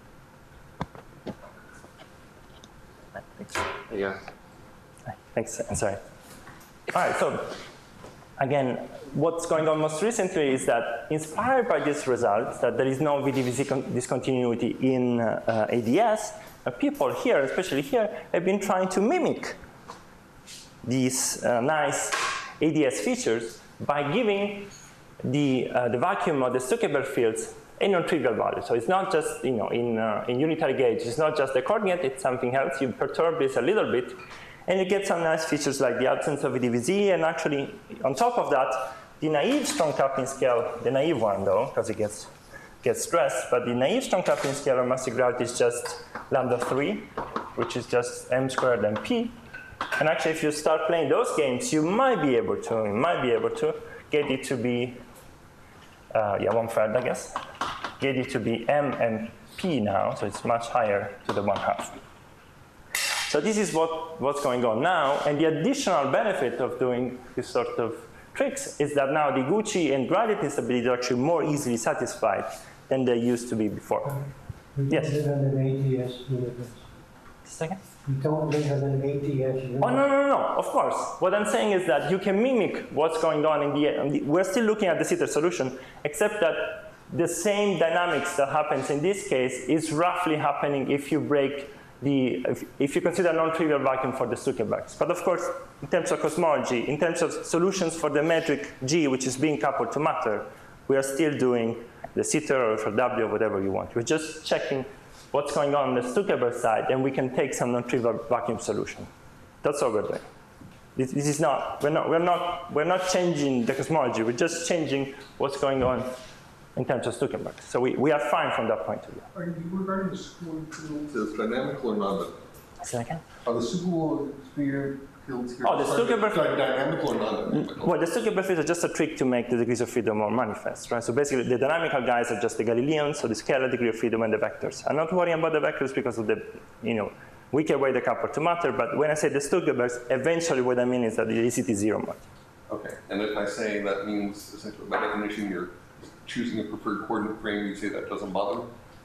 Thanks. There you go. Thanks, I'm sorry. All right, so again, what's going on most recently is that inspired by these results, that there is no V D V Z discontinuity in uh, A D S, uh, people here, especially here, have been trying to mimic these uh, nice A D S features by giving the, uh, the vacuum of the Stuckeberg fields a non-trivial value. So it's not just, you know, in, uh, in unitary gauge, it's not just the coordinate, it's something else. You perturb this a little bit, and you get some nice features like the absence of V D V Z, and actually, on top of that, the naive strong coupling scale, the naive one though, because it gets, gets stressed, but the naive strong coupling scale of massive gravity is just lambda three, which is just m squared and p. And actually, if you start playing those games, you might be able to, you might be able to get it to be, uh, yeah, one third, I guess, get it to be m and p now, so it's much higher to the one half. So this is what, what's going on now, and the additional benefit of doing this sort of tricks is that now the Gucci and gradient instability are actually more easily satisfied than they used to be before. We Yes. don't live under an A T S universe. Second? We don't live under an A T S universe. Oh, no, no, no, no, of course. What I'm saying is that you can mimic what's going on in the, in the we're still looking at the Sitter solution, except that the same dynamics that happens in this case is roughly happening if you break the, if, if you consider non-trivial vacuum for the Stuckenbergs. But of course, in terms of cosmology, in terms of solutions for the metric G, which is being coupled to matter, we are still doing the Sitter or for W or whatever you want. We're just checking what's going on on the Stuckenberg side, and we can take some non-trivial vacuum solution. That's all we're doing. This, this is not, we're not, we're not, we're not changing the cosmology. We're just changing what's going on in terms of Stuckenberg. So we, we are fine from that point of view. Are you regarding the superworld fields as dynamical or non-dynamical? Second? Are the superworld sphere fields here Oh, the Stuckenberg- dy- dynamical or non-dynamical? Well, the Stuckenberg fields are just a trick to make the degrees of freedom more manifest, right? So basically, the dynamical guys are just the Galileans, so the scalar degree of freedom and the vectors. I'm not worrying about the vectors because of the, you know, weaker way they couple to matter, but when I say the Stuckenbergs, eventually what I mean is that the E C T zero mode. Okay, and if I say that means essentially by definition you're choosing a preferred coordinate frame, you say that doesn't bother?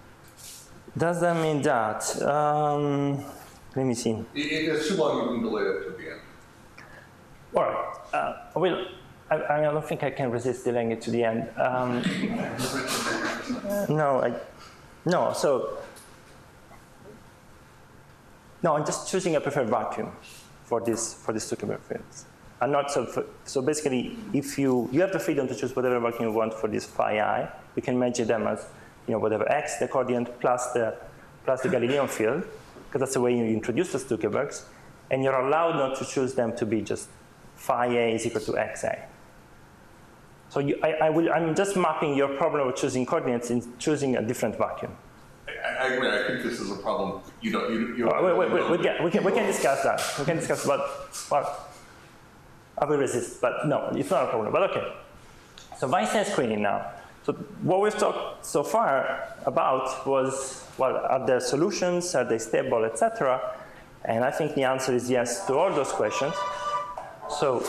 Does that mean that? Um, let me see. If it's too long, you can delay it to the end. All right. Uh, well, I, I don't think I can resist delaying it to the end. Um, no, I, no. So, no, I'm just choosing a preferred vacuum for this for this Stuckenberg fields. I'm not so. So basically, if you you have the freedom to choose whatever vacuum you want for this phi I, you can measure them as, you know, whatever x, the coordinate plus the plus the Galilean field, because that's the way you introduce the Stuckenbergs, and you're allowed not to choose them to be just phi A is equal to xa. So you, I, I will, I'm just mapping your problem of choosing coordinates in choosing a different vacuum. I, I agree. I think this is a problem. You don't. You, you Oh, wait, wait, wait, we, can, we, can, we can discuss that. We can discuss, but well, I will resist. But no, it's not a problem. But okay. So Weinstein screening now. So what we've talked so far about was, well, are there solutions? Are they stable, et cetera? And I think the answer is yes to all those questions. So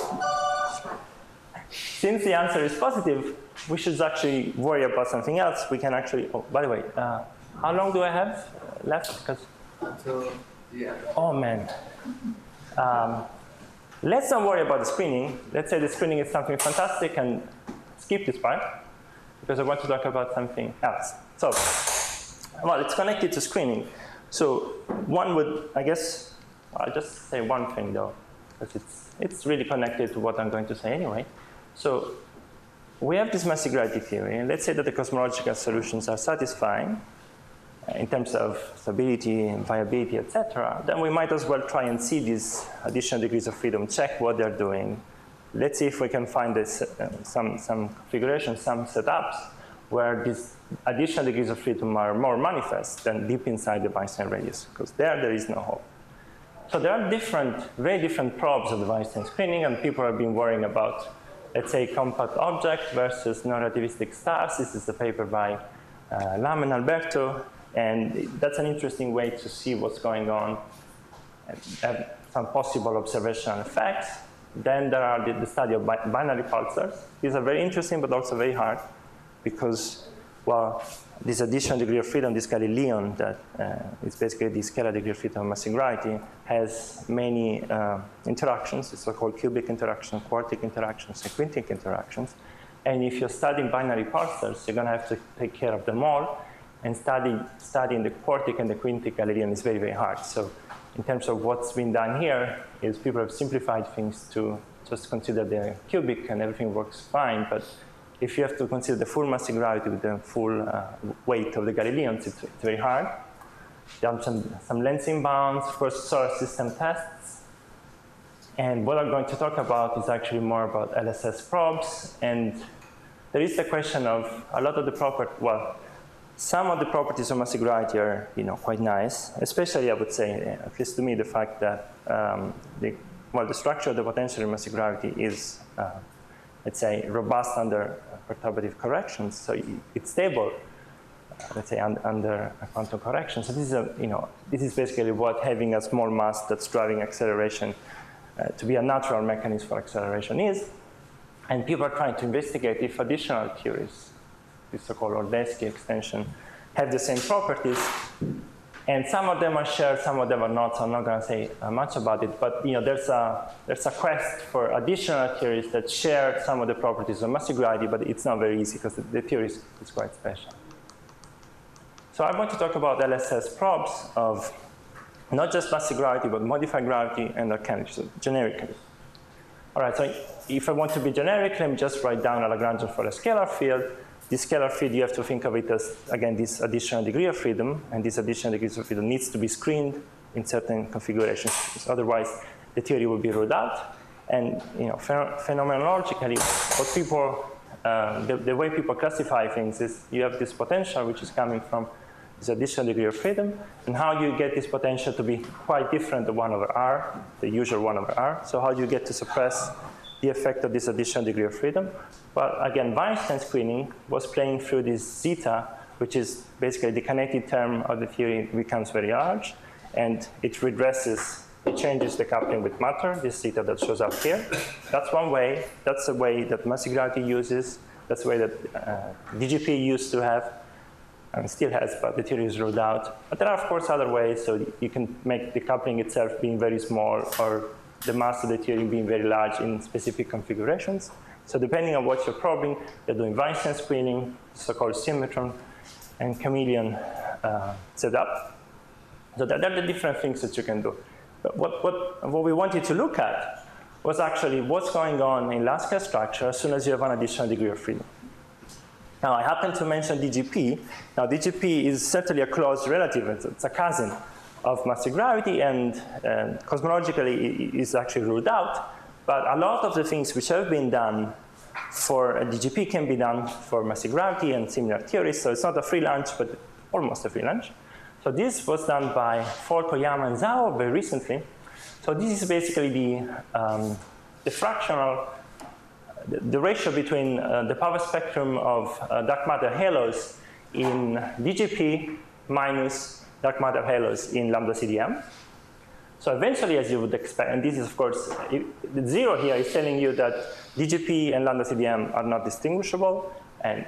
since the answer is positive, we should actually worry about something else. We can actually, oh, by the way, uh, how long do I have left? Because Until the end. oh man. Um, let's not worry about the screening. Let's say the screening is something fantastic and skip this part, because I want to talk about something else. So, well, it's connected to screening. So one would, I guess, I'll just say one thing though, because it's, it's really connected to what I'm going to say anyway. So we have this massive gravity theory, and let's say that the cosmological solutions are satisfying in terms of stability and viability, et cetera, then we might as well try and see these additional degrees of freedom, check what they're doing. Let's see if we can find this, uh, some, some configurations, some setups where these additional degrees of freedom are more manifest than deep inside the Weinstein radius, because there, there is no hope. So there are different, very different probes of the Weinstein screening, and people have been worrying about, let's say, compact object versus non-relativistic stars. This is a paper by uh, Lam and Alberto. And that's an interesting way to see what's going on and have some possible observational effects. Then there are the, the study of bi binary pulsars. These are very interesting, but also very hard, because, well, this additional degree of freedom, this Galilean, that uh, is basically the scalar degree of freedom of mass singularity, has many uh, interactions. It's so-called cubic interactions, quartic interactions, and quintic interactions. And if you're studying binary pulsars, you're going to have to take care of them all. And study, studying the quartic and the quintic Galilean is very, very hard. So in terms of what's been done here is people have simplified things to just consider the cubic and everything works fine. But if you have to consider the full mass singularity with the full uh, weight of the Galileans, it's, it's very hard. There are some, some lensing bounds, first solar system tests. And what I'm going to talk about is actually more about L S S probes. And there is the question of a lot of the property, well, some of the properties of massive gravity are, you know, quite nice, especially, I would say, at least to me, the fact that um, the, well, the structure of the potential in massive gravity is, uh, let's say, robust under perturbative corrections. So it's stable, uh, let's say, un under a quantum correction. So this is, a, you know, this is basically what having a small mass that's driving acceleration uh, to be a natural mechanism for acceleration is. And people are trying to investigate if additional theories, the so-called Ordesky extension, have the same properties. And some of them are shared, some of them are not, so I'm not going to say uh, much about it. But you know, there's a, there's a quest for additional theories that share some of the properties of massive gravity, but it's not very easy because the, the theory is, is quite special. So I want to talk about L S S probes of not just massive gravity, but modified gravity and Arcanic, so generically. All right, so if I want to be generic, let me just write down a Lagrangian for a scalar field. This scalar field, you have to think of it as, again, this additional degree of freedom, and this additional degree of freedom needs to be screened in certain configurations. Otherwise, the theory will be ruled out. And you know, phen phenomenologically, what people, uh, the, the way people classify things is you have this potential which is coming from this additional degree of freedom, and how you get this potential to be quite different than one over r, the usual one over r. So how do you get to suppress the effect of this additional degree of freedom? Well, again, Weinstein screening was playing through this zeta, which is basically the kinetic term of the theory becomes very large, and it redresses, it changes the coupling with matter, this zeta that shows up here. That's one way. That's the way that massive gravity uses. That's the way that uh, D G P used to have, and still has, but the theory is ruled out. But there are, of course, other ways. So you can make the coupling itself being very small, or the mass of the theory being very large in specific configurations. So depending on what you're probing, you're doing Weinstein screening, so-called symmetron, and chameleon uh, setup. So that are the different things that you can do. But what, what, what we wanted to look at was actually what's going on in large-scale structure as soon as you have an additional degree of freedom. Now, I happen to mention D G P. Now, D G P is certainly a close relative. It's, it's a cousin of massive gravity, and um, cosmologically is actually ruled out. But a lot of the things which have been done for a D G P can be done for massive gravity and similar theories. So it's not a free lunch, but almost a free lunch. So this was done by Folk, Oyama, and Zhao very recently. So this is basically the, um, the fractional, the, the ratio between uh, the power spectrum of uh, dark matter halos in D G P minus dark matter halos in lambda C D M. So eventually, as you would expect, and this is, of course, it, the zero here is telling you that D G P and lambda C D M are not distinguishable. And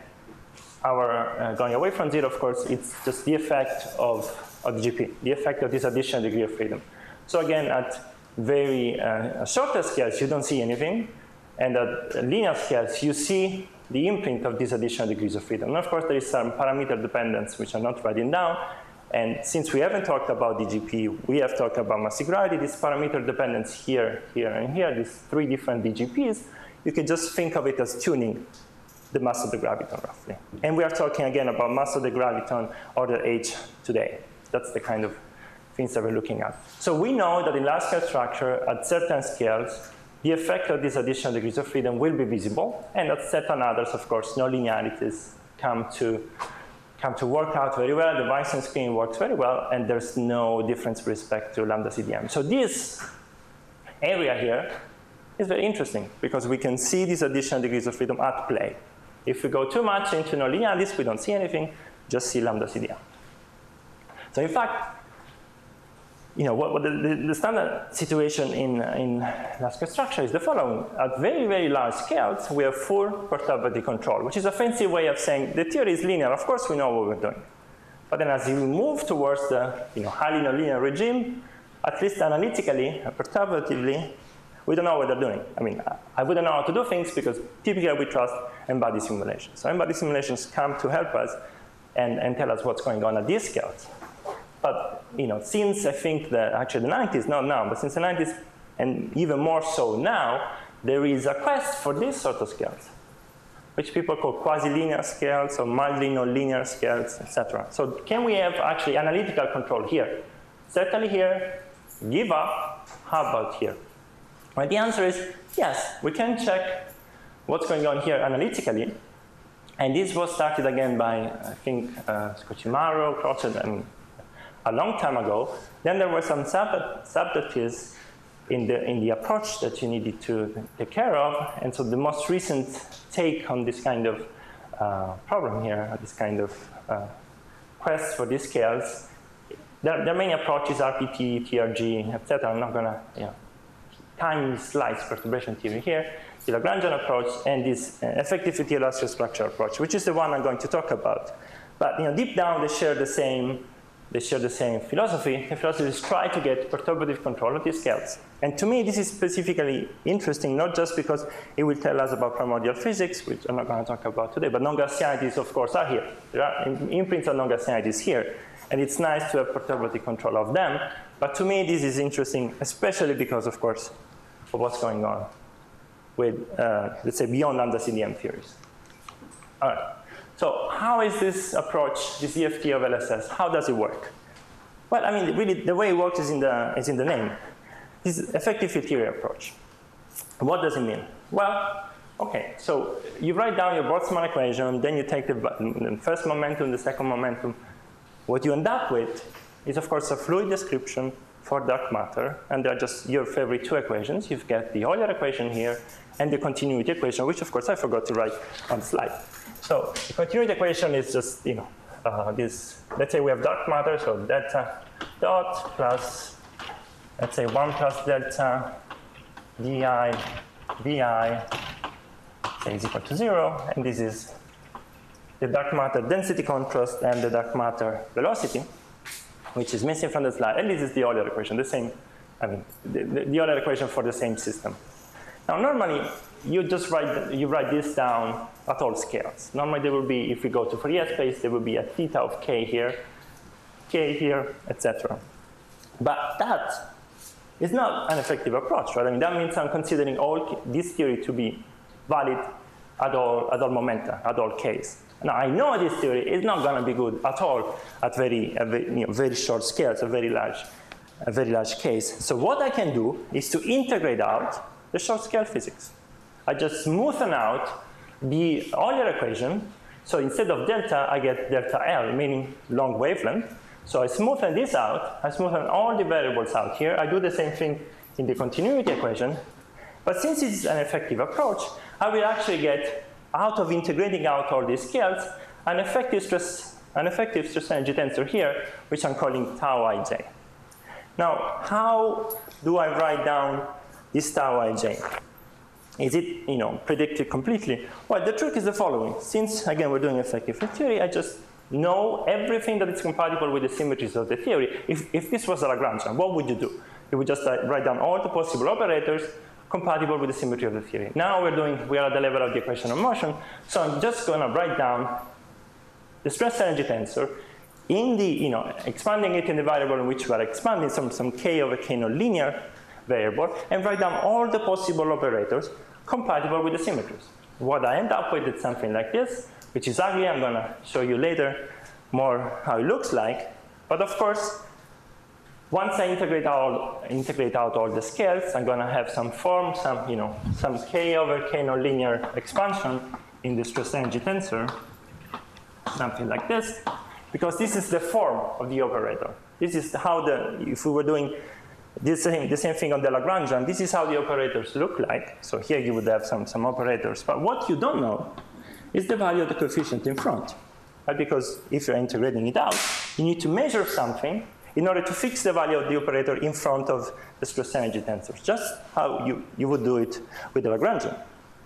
our uh, going away from zero, of course, it's just the effect of, of D G P, the effect of this additional degree of freedom. So again, at very uh, shorter scales, you don't see anything. And at linear scales, you see the imprint of these additional degrees of freedom. And of course, there is some parameter dependence, which I'm not writing down. And since we haven't talked about D G P, we have talked about massive gravity, this parameter dependence here, here, and here, these three different D G Ps, you can just think of it as tuning the mass of the graviton, roughly. And we are talking again about mass of the graviton order H today. That's the kind of things that we're looking at. So we know that in large-scale structure, at certain scales, the effect of these additional degrees of freedom will be visible. And at certain others, of course, no linearities come to come to work out very well. The Weinstein screen works very well, and there's no difference with respect to lambda C D M. So this area here is very interesting because we can see these additional degrees of freedom at play. If we go too much into no linearities, we don't see anything, just see lambda C D M. So in fact, you know, what, what the, the, the standard situation in, in large-scale structure is the following. At very, very large scales, we have full perturbative control, which is a fancy way of saying the theory is linear. Of course, we know what we're doing. But then as you move towards the you know, highly nonlinear regime, at least analytically, perturbatively, we don't know what they're doing. I mean, I wouldn't know how to do things because typically we trust N-body simulations. So N-body simulations come to help us and, and tell us what's going on at these scales. But you know, since I think that actually the nineties, not now, but since the nineties, and even more so now, there is a quest for these sort of scales, which people call quasi-linear scales or mildly nonlinear scales, et cetera. So can we have actually analytical control here? Certainly here, give up, how about here? Well, the answer is yes, we can check what's going on here analytically. And this was started again by, I think, uh, Scocimaro, Crochet, and a long time ago. Then there were some sub subtleties in the, in the approach that you needed to take care of. And so the most recent take on this kind of uh, problem here, this kind of uh, quest for these scales, their, their main approach is R P T, T R G, et cetera. I'm not going to, you know, time slice perturbation theory here, the Lagrangian approach, and this uh, effective illustrative structure approach, which is the one I'm going to talk about. But you know, deep down, they share the same, they share the same philosophy. The philosophy is try to get perturbative control of these scales. And to me, this is specifically interesting, not just because it will tell us about primordial physics, which I'm not going to talk about today, but non-Gaussianities, of course, are here. There are imprints of non-Gaussianities here. And it's nice to have perturbative control of them. But to me, this is interesting, especially because, of course, of what's going on with, uh, let's say, beyond lambda C D M theories. All right. So how is this approach, this E F T of L S S, how does it work? Well, I mean, really, the way it works is in the, is in the name. This is effective field theory approach. What does it mean? Well, okay, so you write down your Boltzmann equation, then you take the, the first momentum, the second momentum. What you end up with is, of course, a fluid description for dark matter, and they're just your favorite two equations. You've got the Euler equation here and the continuity equation, which, of course, I forgot to write on the slide. So the continuity equation is just, you know, uh, this, let's say we have dark matter, so delta dot plus, let's say one plus delta di vi, say, is equal to zero, and this is the dark matter density contrast and the dark matter velocity, which is missing from the slide. And this is the Euler equation, the same, I mean, the, the, the Euler equation for the same system. Now, normally, you just write, you write this down at all scales. Normally, there will be, if we go to Fourier space, there will be a theta of k here, k here, et cetera. But that is not an effective approach, right? I mean, that means I'm considering all this theory to be valid at all, at all momenta, at all k's. Now, I know this theory is not going to be good at all at very, uh, very, you know, very short scales, a very large, a very large case. So what I can do is to integrate out the short scale physics. I just smoothen out the Euler equation. So instead of delta, I get delta L, meaning long wavelength. So I smoothen this out. I smoothen all the variables out here. I do the same thing in the continuity equation. But since it's an effective approach, I will actually get, out of integrating out all these scales, an effective stress, an effective stress energy tensor here, which I'm calling tau ij. Now, how do I write down this tau ij? Is it, you know, predicted completely? Well, the trick is the following. Since, again, we're doing effective field theory, I just know everything that is compatible with the symmetries of the theory. If, if this was a Lagrangian, what would you do? You would just uh, write down all the possible operators compatible with the symmetry of the theory. Now we're doing, we are at the level of the equation of motion, so I'm just going to write down the stress energy tensor in the, you know, expanding it in the variable in which we are expanding, some, some k over k non-linear variable, and write down all the possible operators compatible with the symmetries. What I end up with is something like this, which is ugly. I'm going to show you later more how it looks like. But of course, once I integrate out, integrate out all the scales, I'm going to have some form, some, you know, some k over k nonlinear expansion in the stress energy tensor, something like this, because this is the form of the operator. This is how the, if we were doing this same, the same thing on the Lagrangian, this is how the operators look like. So here you would have some, some operators. But what you don't know is the value of the coefficient in front. Right? Because if you're integrating it out, you need to measure something in order to fix the value of the operator in front of the stress energy tensors, just how you, you would do it with the Lagrangian.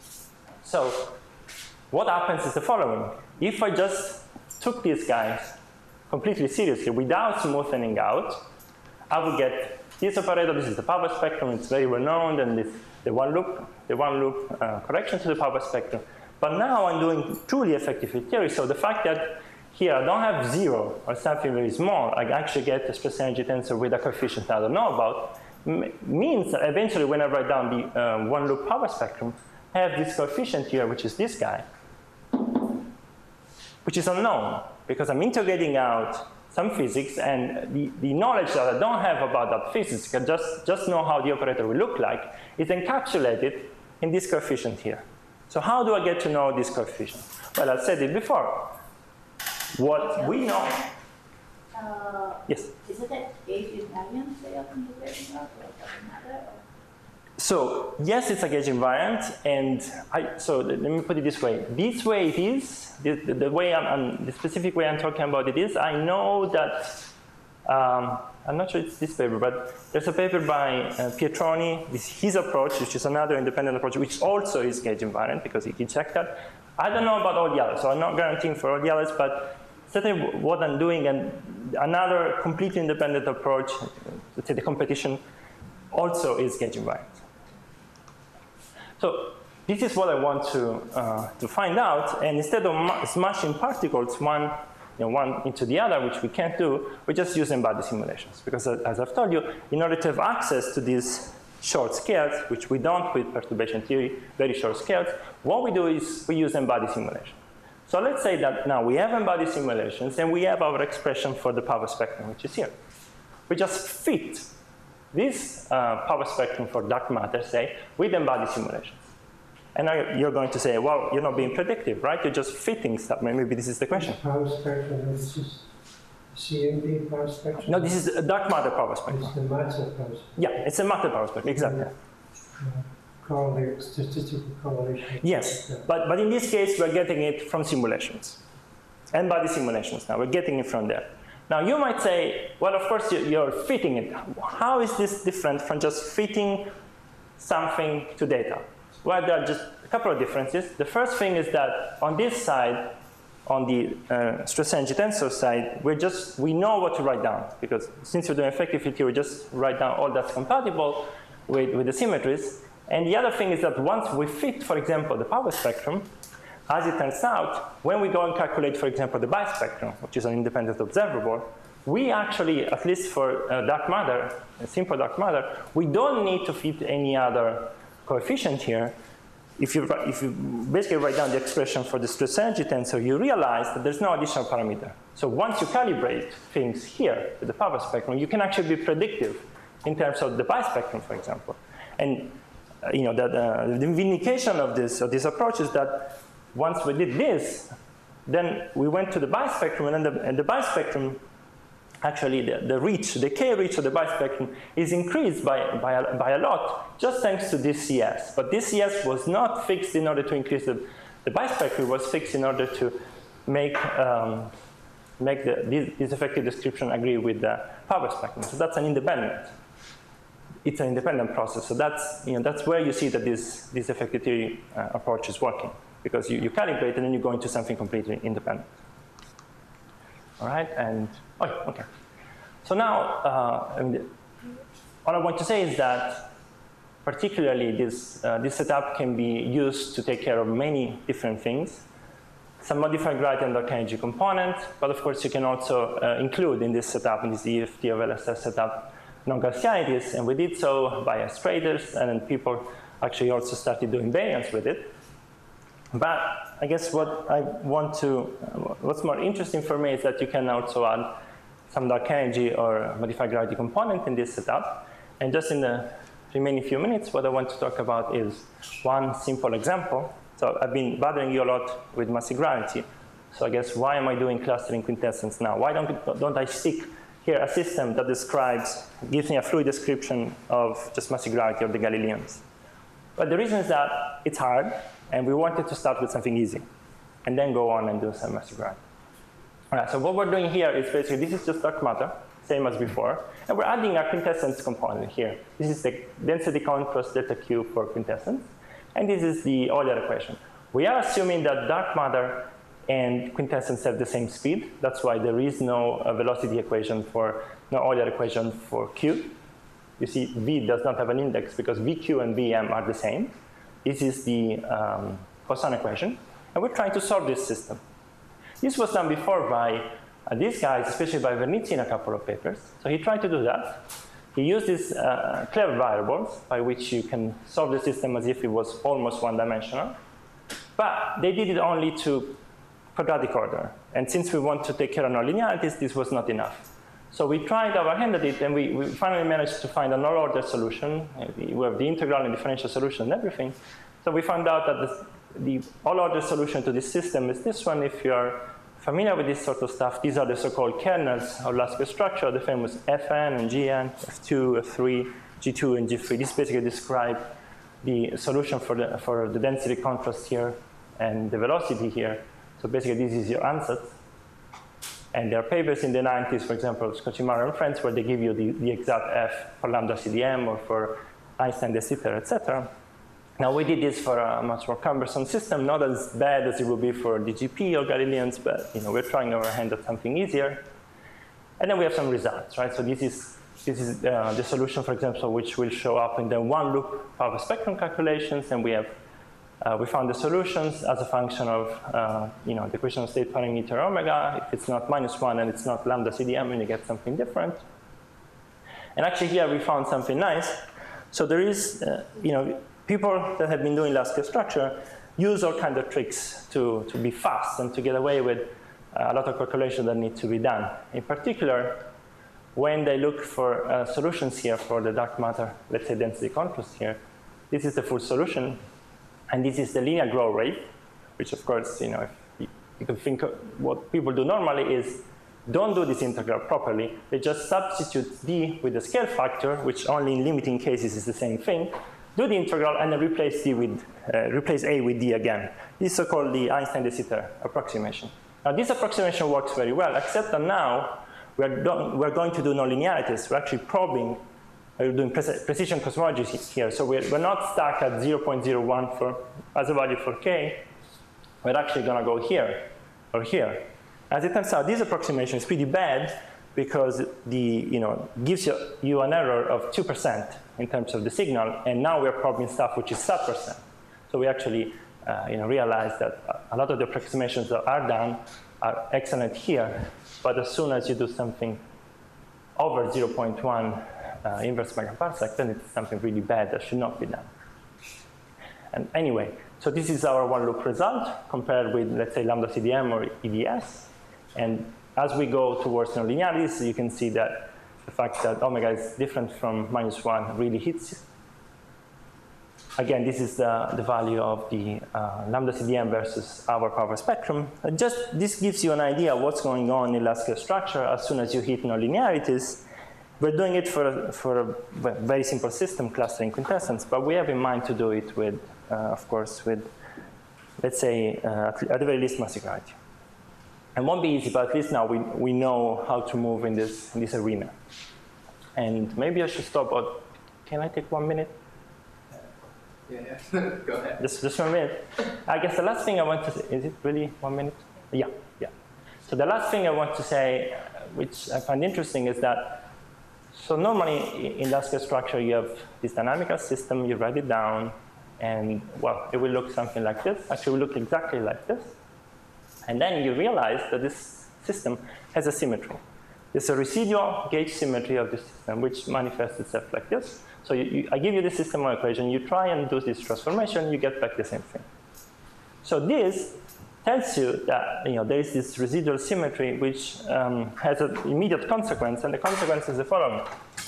So what happens is the following. If I just took these guys completely seriously without smoothing out, I would get this operator. This is the power spectrum. It's very well known, and this, the one loop, the one loop uh, correction to the power spectrum. But now I'm doing truly effective field theory. So the fact that here I don't have zero or something very small, I actually get a stress energy tensor with a coefficient I don't know about, means that eventually when I write down the uh, one loop power spectrum, I have this coefficient here, which is this guy, which is unknown because I'm integrating out some physics, and the, the knowledge that I don't have about that physics, I just, just know how the operator will look like, is encapsulated in this coefficient here. So how do I get to know this coefficient? Well, I said it before. What we know. Uh, Yes? Is it a gauge invariant way of integrating that, or does it matter? Or? So yes, it's a gauge invariant, and I, so let me put it this way. This way it is, the, the, the way I'm, I'm, the specific way I'm talking about it is, I know that, um, I'm not sure it's this paper, but there's a paper by uh, Pietroni, with his approach, which is another independent approach, which also is gauge invariant, because he can check that. I don't know about all the others, so I'm not guaranteeing for all the others, but certainly what I'm doing, and another completely independent approach, let's say the competition, also is gauge invariant. So this is what I want to, uh, to find out, and instead of smashing particles one, you know, one into the other, which we can't do, we just use N-body simulations. Because as I've told you, in order to have access to these short scales, which we don't with perturbation theory, very short scales, what we do is we use N-body simulation. So let's say that now we have N-body simulations, and we have our expression for the power spectrum, which is here. We just fit this uh, power spectrum for dark matter, say, with N-body simulations. And now you're going to say, well, you're not being predictive, right? You're just fitting stuff. Maybe this is the question. Power spectrum, this is C M D power spectrum? No, this is a dark matter power spectrum. It's the matter power spectrum. Yeah, it's a matter power spectrum, exactly. Uh, correlate, statistical correlation. Yes, but, but in this case, we're getting it from simulations. N-body simulations now, we're getting it from there. Now you might say, well, of course you're fitting it. How is this different from just fitting something to data? Well, there are just a couple of differences. The first thing is that on this side, on the uh, stress energy tensor side, we're just, we know what to write down, because since we're doing effective field theory, we just write down all that's compatible with, with the symmetries. And the other thing is that once we fit, for example, the power spectrum, as it turns out, when we go and calculate, for example, the bispectrum, which is an independent observable, we actually, at least for uh, dark matter, simple dark matter, we don't need to fit any other coefficient here. If you, if you basically write down the expression for the stress energy tensor, you realize that there's no additional parameter. So once you calibrate things here with the power spectrum, you can actually be predictive in terms of the bispectrum, for example. And uh, you know, that, uh, the vindication of this, of this approach is that once we did this, then we went to the bispectrum, and then the, and the bispectrum, actually the, the reach, the K reach of the bispectrum is increased by, by, a, by a lot, just thanks to this C S. But this C S was not fixed in order to increase the, the bispectrum, it was fixed in order to make, um, make the, this, this effective description agree with the power spectrum. So that's an independent. It's an independent process. So that's, you know, that's where you see that this, this effective theory uh, approach is working. Because you, you calibrate and then you go into something completely independent. All right, and, oh, okay. So now, uh, I mean, all I want to say is that particularly this, uh, this setup can be used to take care of many different things. Some modified gravity and dark energy component, but of course you can also uh, include in this setup, in this E F T of L S S setup, non-Gaussianities, and we did so by astrators, and then people actually also started doing baryons with it. But I guess what I want to, what's more interesting for me is that you can also add some dark energy or modified gravity component in this setup. And just in the remaining few minutes, what I want to talk about is one simple example. So I've been bothering you a lot with massive gravity. So I guess why am I doing clustering quintessence now? Why don't, don't I stick here a system that describes, gives me a fluid description of just massive gravity of the Galileans? But the reason is that it's hard. And we wanted to start with something easy, and then go on and do some massive gravity. All right, so what we're doing here is basically, this is just dark matter, same as before, and we're adding a quintessence component here. This is the density count plus delta Q for quintessence, and this is the Euler equation. We are assuming that dark matter and quintessence have the same speed. That's why there is no uh, velocity equation for, no Euler equation for Q. You see, V does not have an index because V Q and V M are the same. This is the um, Poisson equation, and we're trying to solve this system. This was done before by uh, these guys, especially by Vernizzi in a couple of papers. So he tried to do that. He used these uh, clever variables by which you can solve the system as if it was almost one-dimensional. But they did it only to quadratic order. And since we want to take care of nonlinearities, this was not enough. So we tried our hand at it, and we, we finally managed to find an all-order solution. We have the integral and differential solution and everything. So we found out that the, the all-order solution to this system is this one. If you're familiar with this sort of stuff, these are the so-called kernels of Lasker structure, the famous F n and G n, F two, F three, G two, and G three. This basically describe the solution for the, for the density contrast here and the velocity here. So basically, this is your ansatz. And there are papers in the nineties, for example, Scocimaro and friends, where they give you the, the exact F for lambda C D M or for Einstein de Sitter, et cetera. Now, we did this for a much more cumbersome system, not as bad as it would be for D G P or Galileans, but you know, we're trying our hand at something easier. And then we have some results, right? So this is, this is uh, the solution, for example, which will show up in the one-loop power spectrum calculations, and we have Uh, we found the solutions as a function of uh, you know, the equation of state parameter omega. If it's not minus one and it's not lambda C D M, and you get something different. And actually here we found something nice. So there is, uh, you know, people that have been doing Lasker structure use all kinds of tricks to, to be fast and to get away with uh, a lot of calculations that need to be done. In particular, when they look for uh, solutions here for the dark matter, let's say density contrast here, this is the full solution. And this is the linear growth rate, which of course, you know, if you, you can think of what people do normally is don't do this integral properly. They just substitute d with the scale factor, which only in limiting cases is the same thing. Do the integral and then replace d with uh, replace a with d again. This is so-called the Einstein de Sitter approximation. Now this approximation works very well, except that now we're, we're going to do nonlinearities. We're actually probing. We're doing precision cosmology here, so we're, we're not stuck at zero point zero one for, as a value for k. We're actually going to go here or here. As it turns out, this approximation is pretty bad because the, you know, gives you, you an error of two percent in terms of the signal, and now we're probing stuff which is sub percent. So we actually uh, you know, realize that a lot of the approximations that are done are excellent here, but as soon as you do something over zero point one, Uh, inverse megaparsec, then it's something really bad that should not be done. And anyway, so this is our one loop result compared with, let's say, lambda C D M or E D S. And as we go towards nonlinearities, you can see that the fact that omega is different from minus one really hits. Again, this is the, the value of the uh, lambda C D M versus our power spectrum. And just this gives you an idea of what's going on in Lasker structure as soon as you hit nonlinearities. We're doing it for a, for a very simple system, clustering quintessence, but we have in mind to do it with, uh, of course, with, let's say, uh, at the very least, mass singularity. It won't be easy, but at least now we, we know how to move in this, in this arena. And maybe I should stop, but can I take one minute? Yeah, yeah. Go ahead. Just, just one minute. I guess the last thing I want to say, is it really one minute? Yeah, yeah. So the last thing I want to say, which I find interesting, is that so normally in Lasker structure, you have this dynamical system, you write it down, and well, it will look something like this. Actually, it will look exactly like this. And then you realize that this system has a symmetry. There's a residual gauge symmetry of the system, which manifests itself like this. So you, you, I give you the system equation, you try and do this transformation, you get back the same thing. So this tells you that you know, there is this residual symmetry which um, has an immediate consequence, and the consequence is the following.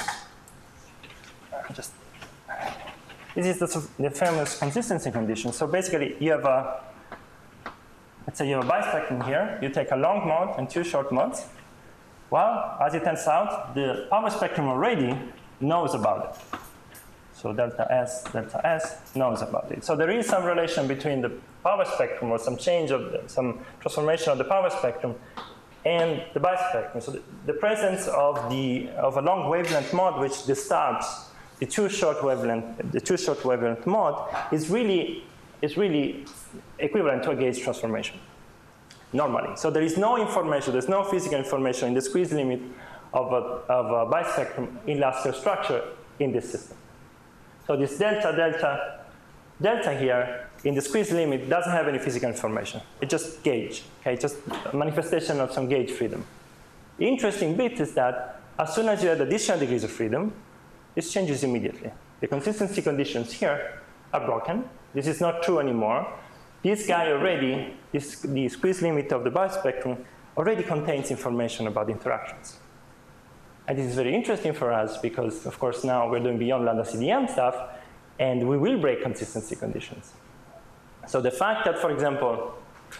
Just, this is the, the famous consistency condition. So basically, you have a, let's say you have a bispectrum here. You take a long mode and two short modes. Well, as it turns out, the power spectrum already knows about it. So delta S, delta S knows about it. So there is some relation between the power spectrum or some change of the, some transformation of the power spectrum and the bispectrum. So the, the presence of the of a long wavelength mode which disturbs the two short wavelength the two short wavelength mode is really is really equivalent to a gauge transformation normally. So there is no information, there's no physical information in the squeeze limit of a, of a bispectrum in Lasker structure in this system. So this delta delta delta here in the squeeze limit doesn't have any physical information. It's just gauge, okay? Just a manifestation of some gauge freedom. The interesting bit is that as soon as you add additional degrees of freedom, this changes immediately. The consistency conditions here are broken. This is not true anymore. this guy already, this, the squeeze limit of the biospectrum already contains information about interactions. And this is very interesting for us because, of course, now we're doing beyond lambda C D M stuff, and we will break consistency conditions. So the fact that, for example,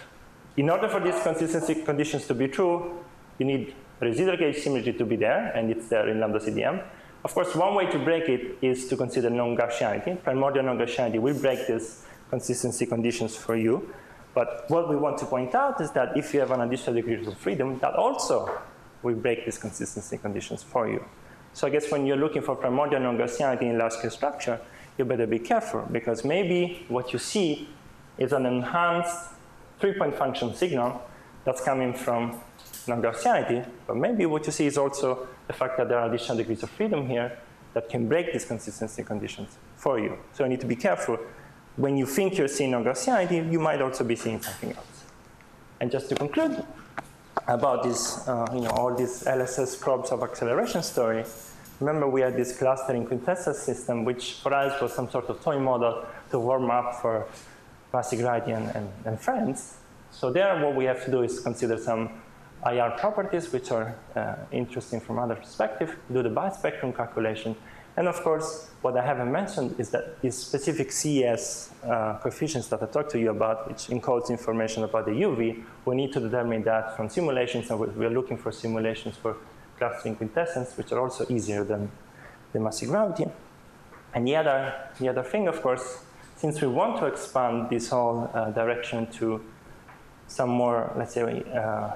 in order for these consistency conditions to be true, you need residual gauge symmetry to be there, and it's there in lambda C D M. Of course, one way to break it is to consider non-Gaussianity. Primordial non-Gaussianity will break these consistency conditions for you. But what we want to point out is that if you have an additional degree of freedom, that also will break these consistency conditions for you. So I guess when you're looking for primordial non-Gaussianity in large-scale structure, you better be careful, because maybe what you see is an enhanced three-point function signal that's coming from non-Gaussianity, but maybe what you see is also the fact that there are additional degrees of freedom here that can break these consistency conditions for you. So you need to be careful. When you think you're seeing non-Gaussianity, you might also be seeing something else. And just to conclude about this, uh, you know, all these L S S probes of acceleration story, remember we had this clustering quintessence system, which for us was some sort of toy model to warm up for Vasi-Grady and, and, and friends. So there what we have to do is consider some I R properties, which are uh, interesting from other perspective, do the biospectrum calculation. And of course, what I haven't mentioned is that these specific C E S uh, coefficients that I talked to you about, which encodes information about the U V, we need to determine that from simulations, and we're looking for simulations for clustering quintessence, which are also easier than the massive gravity. And the other, the other thing, of course, since we want to expand this whole uh, direction to some more, let's say, uh,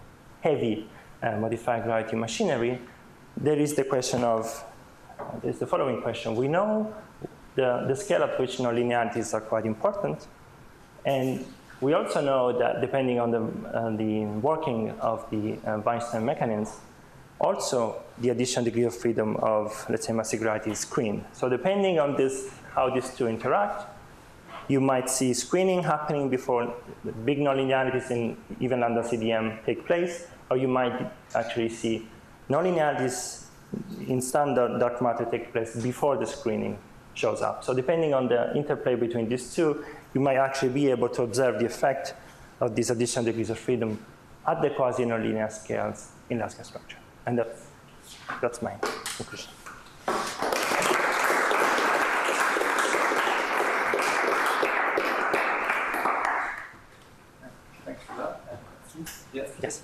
heavy uh, modified gravity machinery, there is the question of, uh, there's the following question. We know the, the scale at which nonlinearities are quite important, and we also know that depending on the, uh, the working of the uh, Weinstein mechanism, also the additional degree of freedom of, let's say, massive gravity is screened. So depending on this, how these two interact, you might see screening happening before the big nonlinearities in even lambda C D M take place, or you might actually see nonlinearities in standard dark matter take place before the screening shows up. So depending on the interplay between these two, you might actually be able to observe the effect of these additional degrees of freedom at the quasi-nonlinear scales in large-scale structure. And that's, that's my conclusion. Yes. Yes.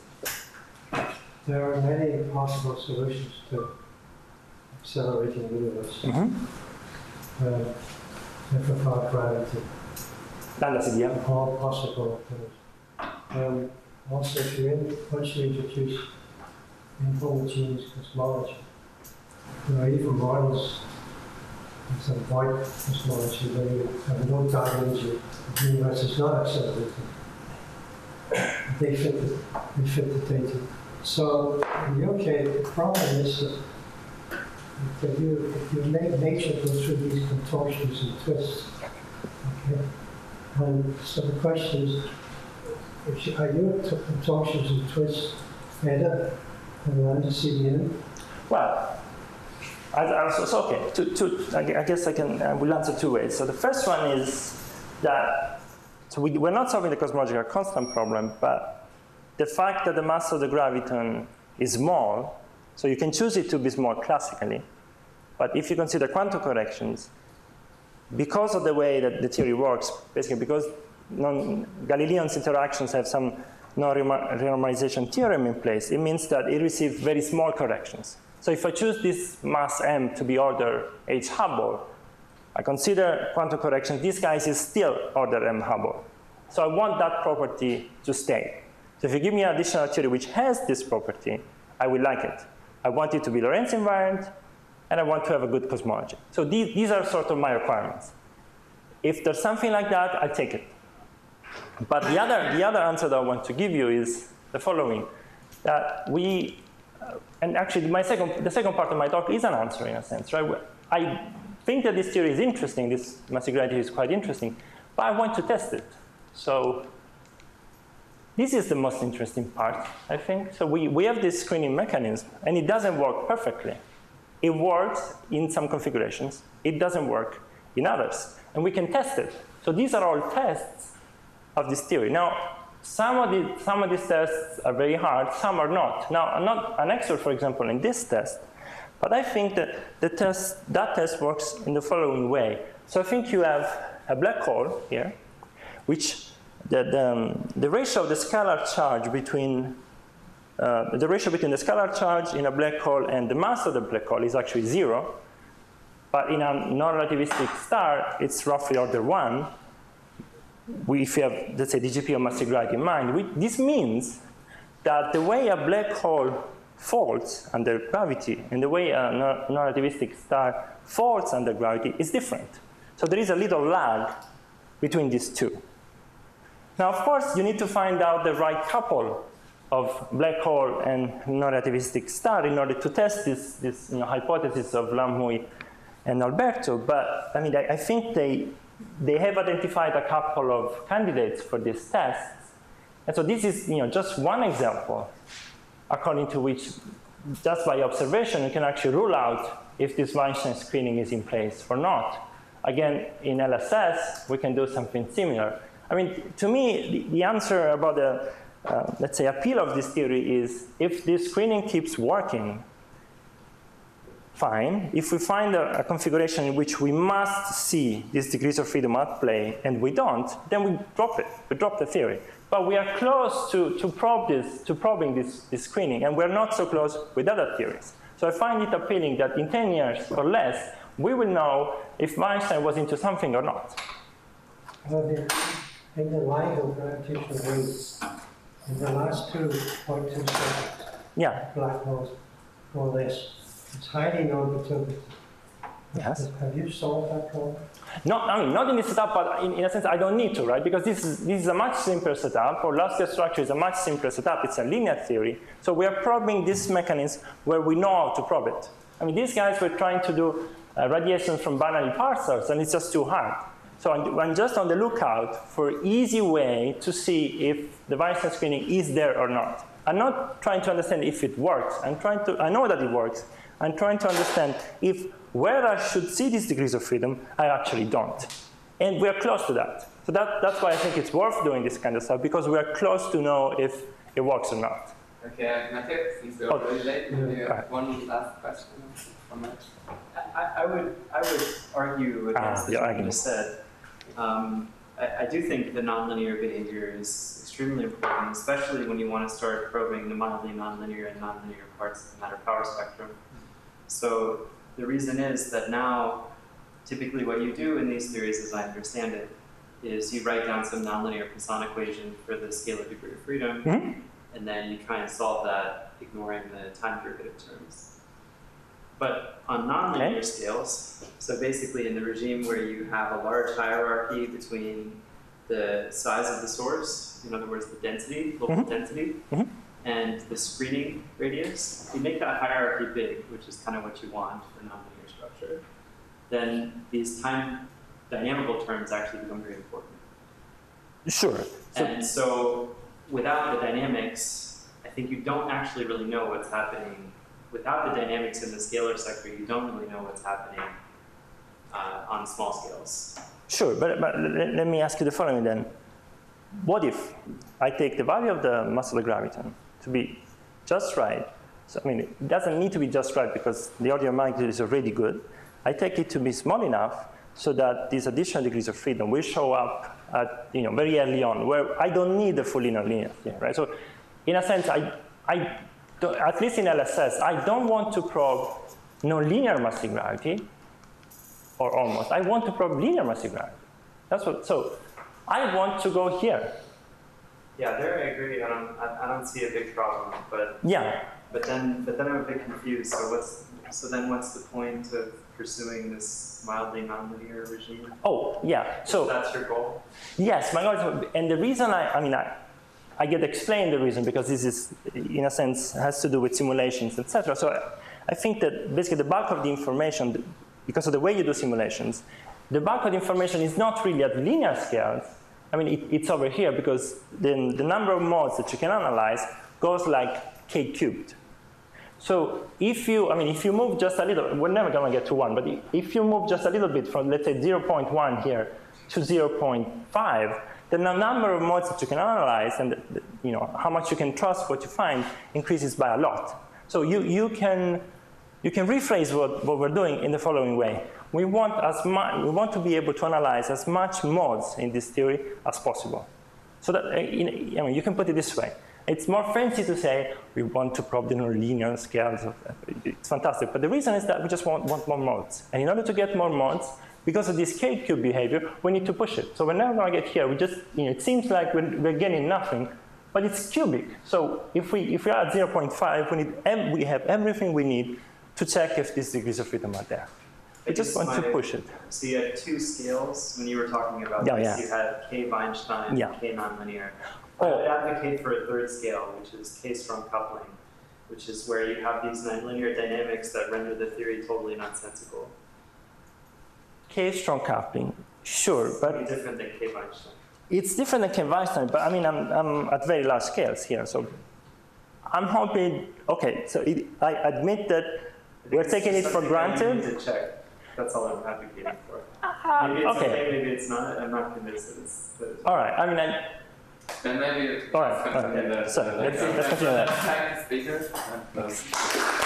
There are many possible solutions to accelerating the universe. Mm-hmm. uh, F F R gravity, Lambda C D M. all possible alternatives. Um, also, if you in, once you introduce inhomogeneous cosmology, there are even models in some void cosmology where you have no time energy, the universe is not accelerating. They fit the, they fit the data. So, in your case, the problem is that if you, if you make nature go through these contortions and twists, okay? And so the question is, if you, are your contortions and twists better than lambda C D M? Well, I, I, so, so okay, two, two, I guess I can, I will answer two ways. So the first one is that, so we, we're not solving the cosmological constant problem, but the fact that the mass of the graviton is small, so you can choose it to be small classically, but if you consider quantum corrections, because of the way that the theory works, basically because non Galileon's interactions have some non-renormalization theorem in place, it means that it receives very small corrections. So if I choose this mass m to be order h Hubble, I consider quantum corrections, this guy is still order m Hubble. So I want that property to stay. So if you give me an additional theory which has this property, I will like it. I want it to be Lorentz invariant, and I want to have a good cosmology. So these, these are sort of my requirements. If there's something like that, I'll take it. But the other, the other answer that I want to give you is the following, that we, uh, and actually my second, the second part of my talk is an answer in a sense, right? I think that this theory is interesting, this massive gravity is quite interesting, but I want to test it. So this is the most interesting part, I think. So we, we have this screening mechanism, and it doesn't work perfectly. It works in some configurations. It doesn't work in others. And we can test it. So these are all tests of this theory. Now, some of, the, some of these tests are very hard, some are not. Now, I'm not an expert, for example, in this test, but I think that the test, that test works in the following way. So I think you have a black hole here, which the, the, um, the ratio of the scalar charge between uh, the ratio between the scalar charge in a black hole and the mass of the black hole is actually zero. But in a non-relativistic star, it's roughly order one. We, if you have, let's say, the G P of mass gravity in mind, we, this means that the way a black hole falls under gravity and the way a non-relativistic star falls under gravity is different. So there is a little lag between these two. Now, of course, you need to find out the right couple of black hole and non-relativistic star in order to test this, this you know, hypothesis of Lamouille and Alberto. But I mean, I, I think they, they have identified a couple of candidates for these tests. And so this is you know, just one example according to which, just by observation, you can actually rule out if this Weinstein screening is in place or not. Again, in L S S, we can do something similar. I mean, to me, the, the answer about the, uh, let's say, appeal of this theory is if this screening keeps working, fine. If we find a, a configuration in which we must see these degrees of freedom at play, and we don't, then we drop it. We drop the theory. But we are close to, to, probe this, to probing this, this screening, and we're not so close with other theories. So I find it appealing that in ten years or less, we will know if Weinstein was into something or not. Well, the, in the line of gravitational waves, in the last two point two seconds, yeah. black holes, more or less, it's highly non-perturbative. Yes. Have you solved that problem? Not, I mean, not in this setup, but in, in a sense, I don't need to, right? Because this is, this is a much simpler setup, or large-scale structure is a much simpler setup. It's a linear theory. So we are probing this mechanism where we know how to probe it. I mean, these guys were trying to do uh, radiation from binary parsers, and it's just too hard. So I'm, I'm just on the lookout for an easy way to see if the Weinstein screening is there or not. I'm not trying to understand if it works. I'm trying to, I know that it works. I'm trying to understand if where I should see these degrees of freedom, I actually don't. And we're close to that. So that, that's why I think it's worth doing this kind of stuff, because we're close to know if it works or not. Okay, Matthew, since we're Oh. already late, maybe Right. one last question from Matt. I, I would I would argue against Ah, what your you argument. just said. Um, I, I do think the nonlinear behavior is extremely important, especially when you want to start probing the mildly nonlinear and nonlinear parts of the matter power spectrum. So the reason is that now, typically what you do in these theories, as I understand it, is you write down some nonlinear Poisson equation for the scalar degree of freedom, Mm-hmm. and then you try and solve that, ignoring the time derivative terms. But on nonlinear Okay. scales, so basically in the regime where you have a large hierarchy between the size of the source, in other words, the density, local Mhm. density, Mhm. and the screening radius, you make that hierarchy big, which is kind of what you want for nonlinear structure, then these time dynamical terms actually become very important. Sure. So, And so without the dynamics, I think you don't actually really know what's happening. Without the dynamics in the scalar sector, you don't really know what's happening uh, on small scales. sure, but, but let, let me ask you the following then. What if I take the value of the mass of the graviton to be just right? So, I mean, it doesn't need to be just right because the order of magnitude is already good. I take it to be small enough so that these additional degrees of freedom will show up at, you know, very early on, where I don't need the full linear linear theory, right? So, in a sense, I, I don't, at least in L S S, I don't want to probe nonlinear massive gravity, or almost. I want to probe linear massive gravity. That's what. So, I want to go here. Yeah, there I agree. I don't, I, I don't see a big problem, but Yeah. but then but then I'm a bit confused. So what's so then what's the point of pursuing this mildly nonlinear regime? Oh, yeah. So That's your goal. yes, my goal is, and the reason I, I mean, I, I get explained the reason because this is, in a sense, has to do with simulations, et cetera. So I, I think that basically the bulk of the information, because of the way you do simulations, the bulk of the information is not really at linear scales. I mean, it, it's over here because the, the number of modes that you can analyze goes like k cubed. So if you, I mean, if you move just a little, we're never going to get to one, but if you move just a little bit from, let's say, zero point one here to zero point five, the number of modes that you can analyze and the, the, you know, how much you can trust what you find increases by a lot. So you, you, can, you can rephrase what, what we're doing in the following way. We want, as much, we want to be able to analyze as much modes in this theory as possible. So that, uh, in, I mean, you can put it this way. It's more fancy to say we want to probe the nonlinear scales. Of, it's fantastic, but the reason is that we just want, want more modes. And in order to get more modes, because of this K-cube behavior, we need to push it. So we're never going to get here. We just, you know, it seems like we're, we're getting nothing, but it's cubic. So if we if we are at zero point five, we need we have everything we need to check if these degrees of freedom are there. We just want to push it. So you had two scales when you were talking about yeah, this. Yeah. You had K Weinstein yeah. and K nonlinear. Oh. I would advocate for a third scale, which is K-strong coupling, which is where you have these nonlinear dynamics that render the theory totally nonsensical. K-strong coupling, sure, but it's different than K Weinstein. It's different than K Weinstein, but I mean, I'm, I'm at very large scales here, so I'm hoping. Okay, so it, I admit that we're taking it for granted. You need to check. That's all I'm advocating for. Uh, maybe it's okay. okay, maybe it's not. I'm not convinced that it's. That it's all right. I mean, I, Then maybe. all right. All right. So let's, let's continue that. Speaker.